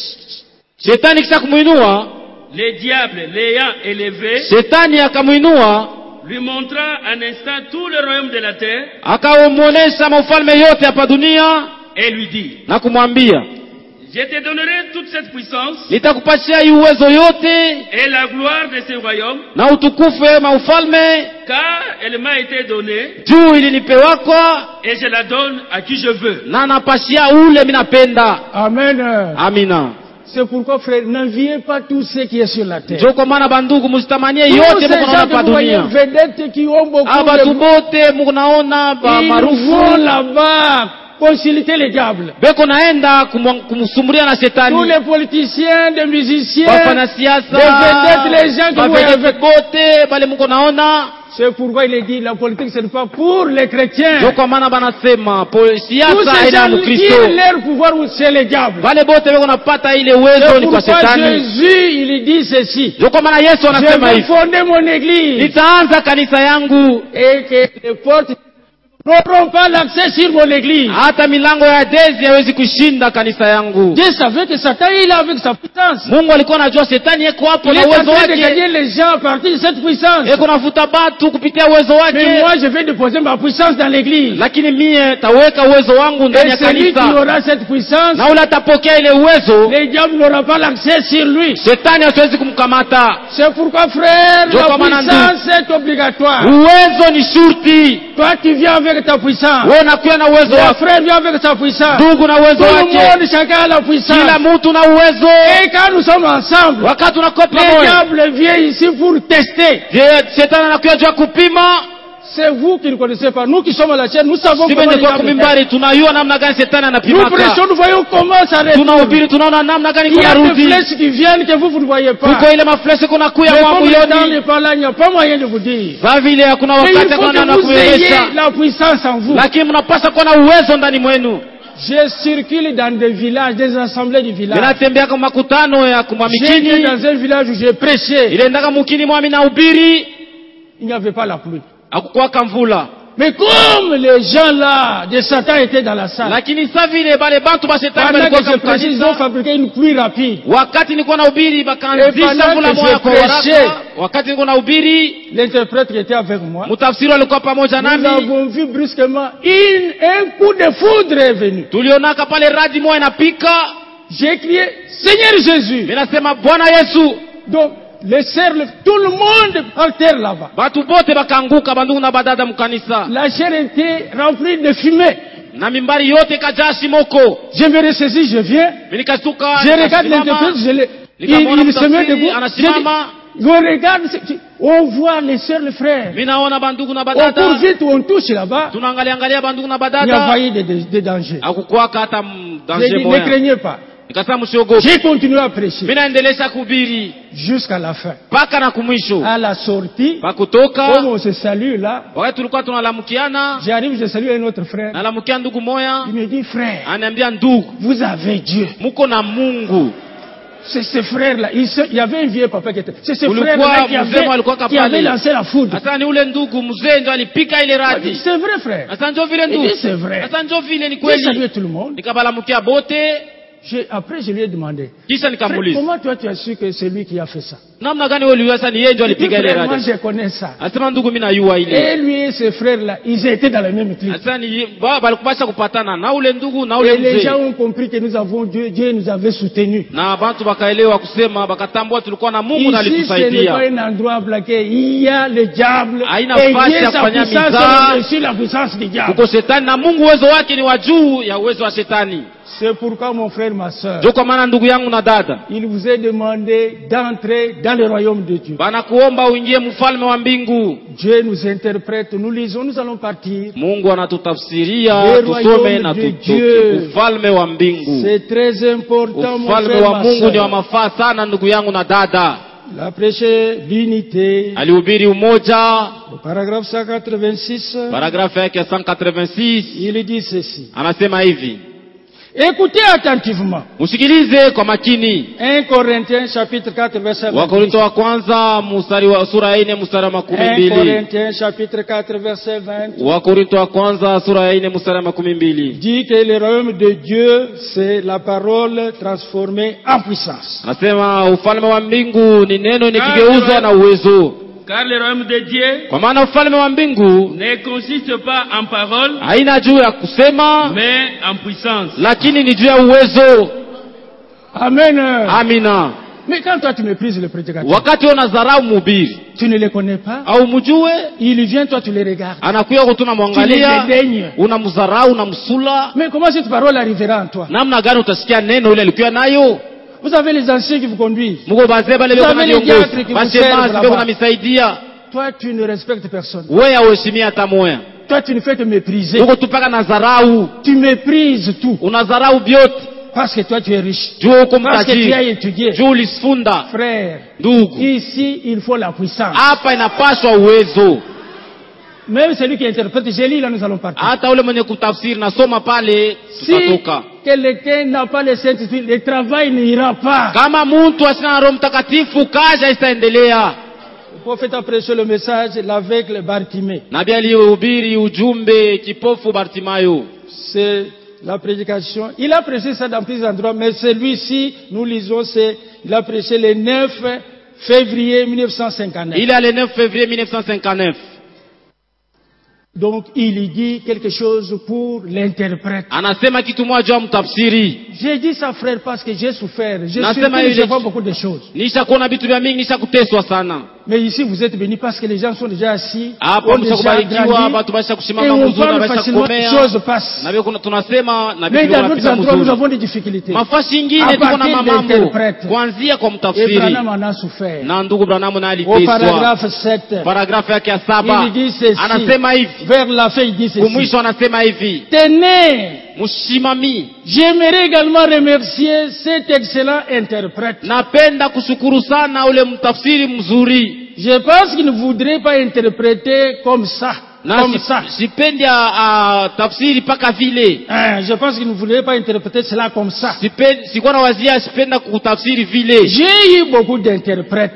Shetani kisha kumuinua, le diable l'ayant élevé, shetani akamuinua lui montra un instant tout le royaume de la terre akamuonesha maufalme yote hapa dunia et lui dit, na kumwambia, je te donnerai toute cette puissance nitakupatia hii uwezo yote et la gloire de ce royaume, na utukufu ya maufalme, car elle m'a été donnée juu ilinipewakwa et je la donne à qui je veux. na napashia ule minapenda. Amen. Amina. C'est pourquoi, frère, n'enviez pas tout ce qui est sur la terre. Ndio kwa maana bandugu, msitamanie Tous yote ces mko naona gens que hapa vous voyez, dunia. vedettes qui ont beaucoup Aba de... tubote mko naona ba Ils vont maarufu là-bas consulter les diables. beko naenda kumu- kumsumbulia na Tous shetani. les politiciens, des musiciens, Wafanya des siasa, vedettes, les gens que vous voyez bavedete avec. bote bale mko naona. C'est pourquoi il est dit, la politique, ce n'est pas pour les chrétiens. Ndio kwa maana banasema po Tous siasa ces haina gens Mkristo. qui leur pouvoir, c'est les diables. Wale bote beko napata ile uwezo C'est ni kwa pourquoi shetani. Jésus, il dit ceci. Ndio kwa maana Yesu Je anasema vais hivi, fonder mon église nitaanza kanisa yangu, et que les portes n'auront pas l'accès sur mon église. hata milango ya Hadesi haiwezi kushinda kanisa yangu. Dieu savait que Satan, il est avec sa puissance. Mungu alikuwa anajua shetani yeko hapo Il na est en uwezo train de wake, gagner les gens à partir de cette puissance. yeko nafuta batu kupitia uwezo Mais wake. moi, je vais déposer ma puissance dans l'église. Lakini mie taweka uwezo wangu ndani Et ya celui qui kanisa, aura cette puissance, na ule atapokea ile uwezo, les diables n'auront pas l'accès sur lui. shetani hasiwezi kumkamata. C'est pourquoi, frère, Ndio la kwa maana puissance est obligatoire. Uwezo ni shurti. Toi, tu viens avec ta puissance. Wewe unakuwa na uwezo Mon wako, frère vient avec sa puissance. ndugu na uwezo Tout le wake, monde, chacun a la puissance. kila mtu na uwezo. Et quand nous sommes ensemble, Wakati tunakuwa les pamoja, diables viennent ici pour tester. je shetani anakuja jua kupima. C'est vous qui ne connaissez pas. Nous qui sommes à la chaîne, nous savons Si comment benye les kwa diables testent. kumimbari tunayua namna gani shetani Nous anapimaka. prêchons, nous voyons comment ça retourne. Tunahubiri tunaona namna gani Il y a des kunarudi. flèches qui viennent que vous, vous ne voyez pas. Kuko ile maflesi kuna kuya Mais mwangu comme le temps yoni. n'est pas là, il n'y a pas moyen de vous dire. Kwa vile hakuna Mais wakati il faut hakuna namna que vous ayez kueleza. la puissance en vous. Lakini mnapaswa kuwa na uwezo ndani mwenu. Je circule dans des villages, des assemblées du village. Ninatembea kwa makutano ya kumwa J'étais mikini. dans un village où j'ai prêché. Ile ndaka mukini mwami na ubiri, Il n'y avait pas la pluie. hakukuwaka mvula. Mais comme les gens là de Satan étaient dans la salle, Lakini sa vile bale bantu ba shetani pendant que balikuwa je prêchais, ils ont kamkanisa. fabriqué une pluie rapide. Wakati nilikuwa na ubiri Et bakaanzisha pendant mvula que moja je kwa prêchais, haraka. Wakati nilikuwa na ubiri, l'interprète qui était avec moi, mtafsiri alikuwa pamoja nous nami. avons vu brusquement une, un coup de foudre est venu. Tulionaka pale radi moja inapika. J'ai crié, Seigneur Jésus. Minasema Bwana Yesu. Donc, les sœurs, tout le monde par terre là-bas. Batu bote bakanguka bandugu na badada mkanisa. La chair était remplie de fumée. Na mimbari yote kajashi moko. Je me ressaisis, je viens. Je regarde l'interprète, je le, il, il se met debout. Je on regarde, on voit les sœurs, les frères. On court vite, on touche là-bas. Il y a failli des, des, des dangers. Je dis, ne craignez pas. J'ai continué à prêcher jusqu'à la fin. À la sortie, comme on se salue là, j'arrive, je salue un autre frère. Il me dit, frère, vous avez Dieu. C'est ce frère-là. Il, il y avait un vieux papa qui était. C'est ce frère-là qui avait, qui avait lancé la foudre. C'est vrai, frère. Il dit, c'est vrai. J'ai salué tout le monde. Je, après, je lui ai demandé, frère, comment toi tu as su que c'est lui qui a fait ça? Dit, frère, moi je connais ça. Et lui et ses frères-là, ils étaient dans la même clique. Et les gens ont compris que nous avons Dieu, Dieu nous avait soutenus. Ici, ce n'est pas un endroit blaqué. Il y a le diable. Et Dieu, sa puissance est sur la puissance du diable. C'est pourquoi mon frère, ma soeur, il vous est demandé d'entrer dans le royaume de Dieu. Dieu nous interprète, nous lisons, nous allons partir. Le royaume de Dieu. C'est très important, mon frère, ma soeur. Il a prêché l'unité. Au paragraphe cent quatre-vingt-six, il dit ceci. Écoutez attentivement. un Corinthiens chapitre quatre verset vingt. un Corinthiens chapitre quatre verset vingt. Dit que le royaume de Dieu c'est la parole transformée en puissance. Car le royaume de Dieu ne consiste pas en parole, mais en puissance. Amen. Amina. Mais quand toi tu méprises le prédicateur, tu ne le connais pas, il vient, toi tu le regardes, tu le dédaignes. Mais comment cette parole arrivera en toi? Vous avez les anciens qui vous conduisent. Vous avez les diacres qui vous servent là-bas. Toi, tu ne respectes personne. Toi, tu ne fais que mépriser. Tu méprises tout. Parce que toi, tu es riche. Parce que tu as étudié. Frère, ici, il faut la puissance. Même celui qui interprète, j'ai lu là, nous allons partir. Si quelqu'un n'a pas le Saint-Esprit, le travail n'ira pas. Le prophète a prêché le message, l'aveugle Bartimée. C'est la prédication. Il a prêché ça dans plusieurs endroits, mais celui-ci, nous lisons, c'est, il a prêché le neuf février mille neuf cent cinquante-neuf. Il est le neuf février mille neuf cent cinquante-neuf. Donc il dit quelque chose pour l'interprète. J'ai dit ça, frère, parce que j'ai souffert. J'ai souffert, je vois beaucoup de choses. Mais ici vous êtes bénis parce que les gens sont déjà assis, ont déjà grandi, et on parle facilement, les choses passent. Mais dans d'autres endroits nous avons des difficultés. À partir d'interprète. Et Branham en a souffert. Au paragraphe sept, il dit ceci. Vers la fin, il dit ceci. Tenez, j'aimerais également remercier cet excellent interprète. Je pense qu'il ne voudrait pas interpréter comme ça. Comme ça. Je pense qu'il ne voudrait pas interpréter cela comme ça. J'ai eu beaucoup d'interprètes.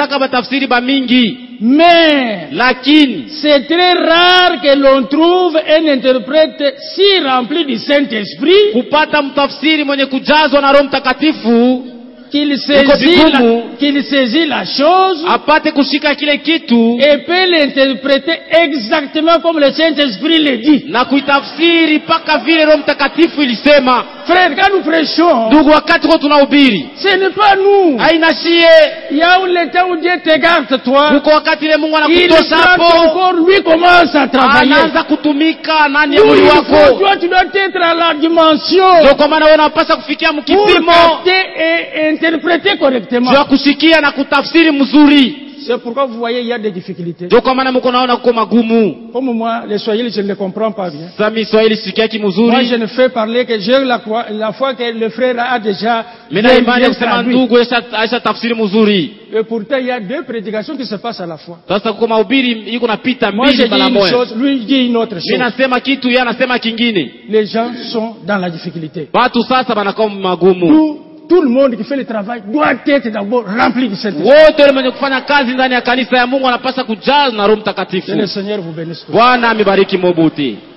Mais c'est très rare que l'on trouve un interprète si rempli du Saint-Esprit qu'il saisit la, qu'il saisit la chose apate kushika kile kitu et peut l'interpréter exactement comme le Saint-Esprit le dit. Na kuitafsiri paka vile Roho Mtakatifu ilisema. Frère, quand nous prêchons, ndugu, wakati kwa tunahubiri, ce n'est pas nous. Haina shie. Il y a le temps où Dieu t'égarte toi. Uko wakati ile Mungu anakutosha hapo. Encore lui commence à travailler. Anaanza kutumika ndani ya mwili wako. Toi tu dois être à la dimension. Ndio kwa maana wewe unapaswa kufikia mkipimo et interpréter correctement. Ndio kusikia na kutafsiri mzuri. C'est pourquoi vous voyez il y a des difficultés. Ndio kwa maana mko naona kuko magumu. Comme moi les Swahili je ne les comprends pas bien. Sami Swahili sikiaki mzuri. Moi je ne fais parler que j'ai la la foi que le frère a déjà. Mimi imani kusema ndugu aisha tafsiri mzuri. Et pourtant il y a deux prédications qui se passent à la fois. Sasa kwa mahubiri iko napita mbili bala moja. Moi je dis une chose, lui dit une autre chose. Mimi nasema kitu yeye anasema kingine. Les gens sont dans la difficulté. Watu sasa banakuwa magumu. Tout, tout le monde qui fait le travail doit être d'abord rempli du Saint-Esprit. Wote wenye kufanya kazi ndani ya kanisa ya Mungu wanapaswa kujazwa na Roho Mtakatifu. Que le Seigneur vous bénisse. Bwana amebariki Mobuti.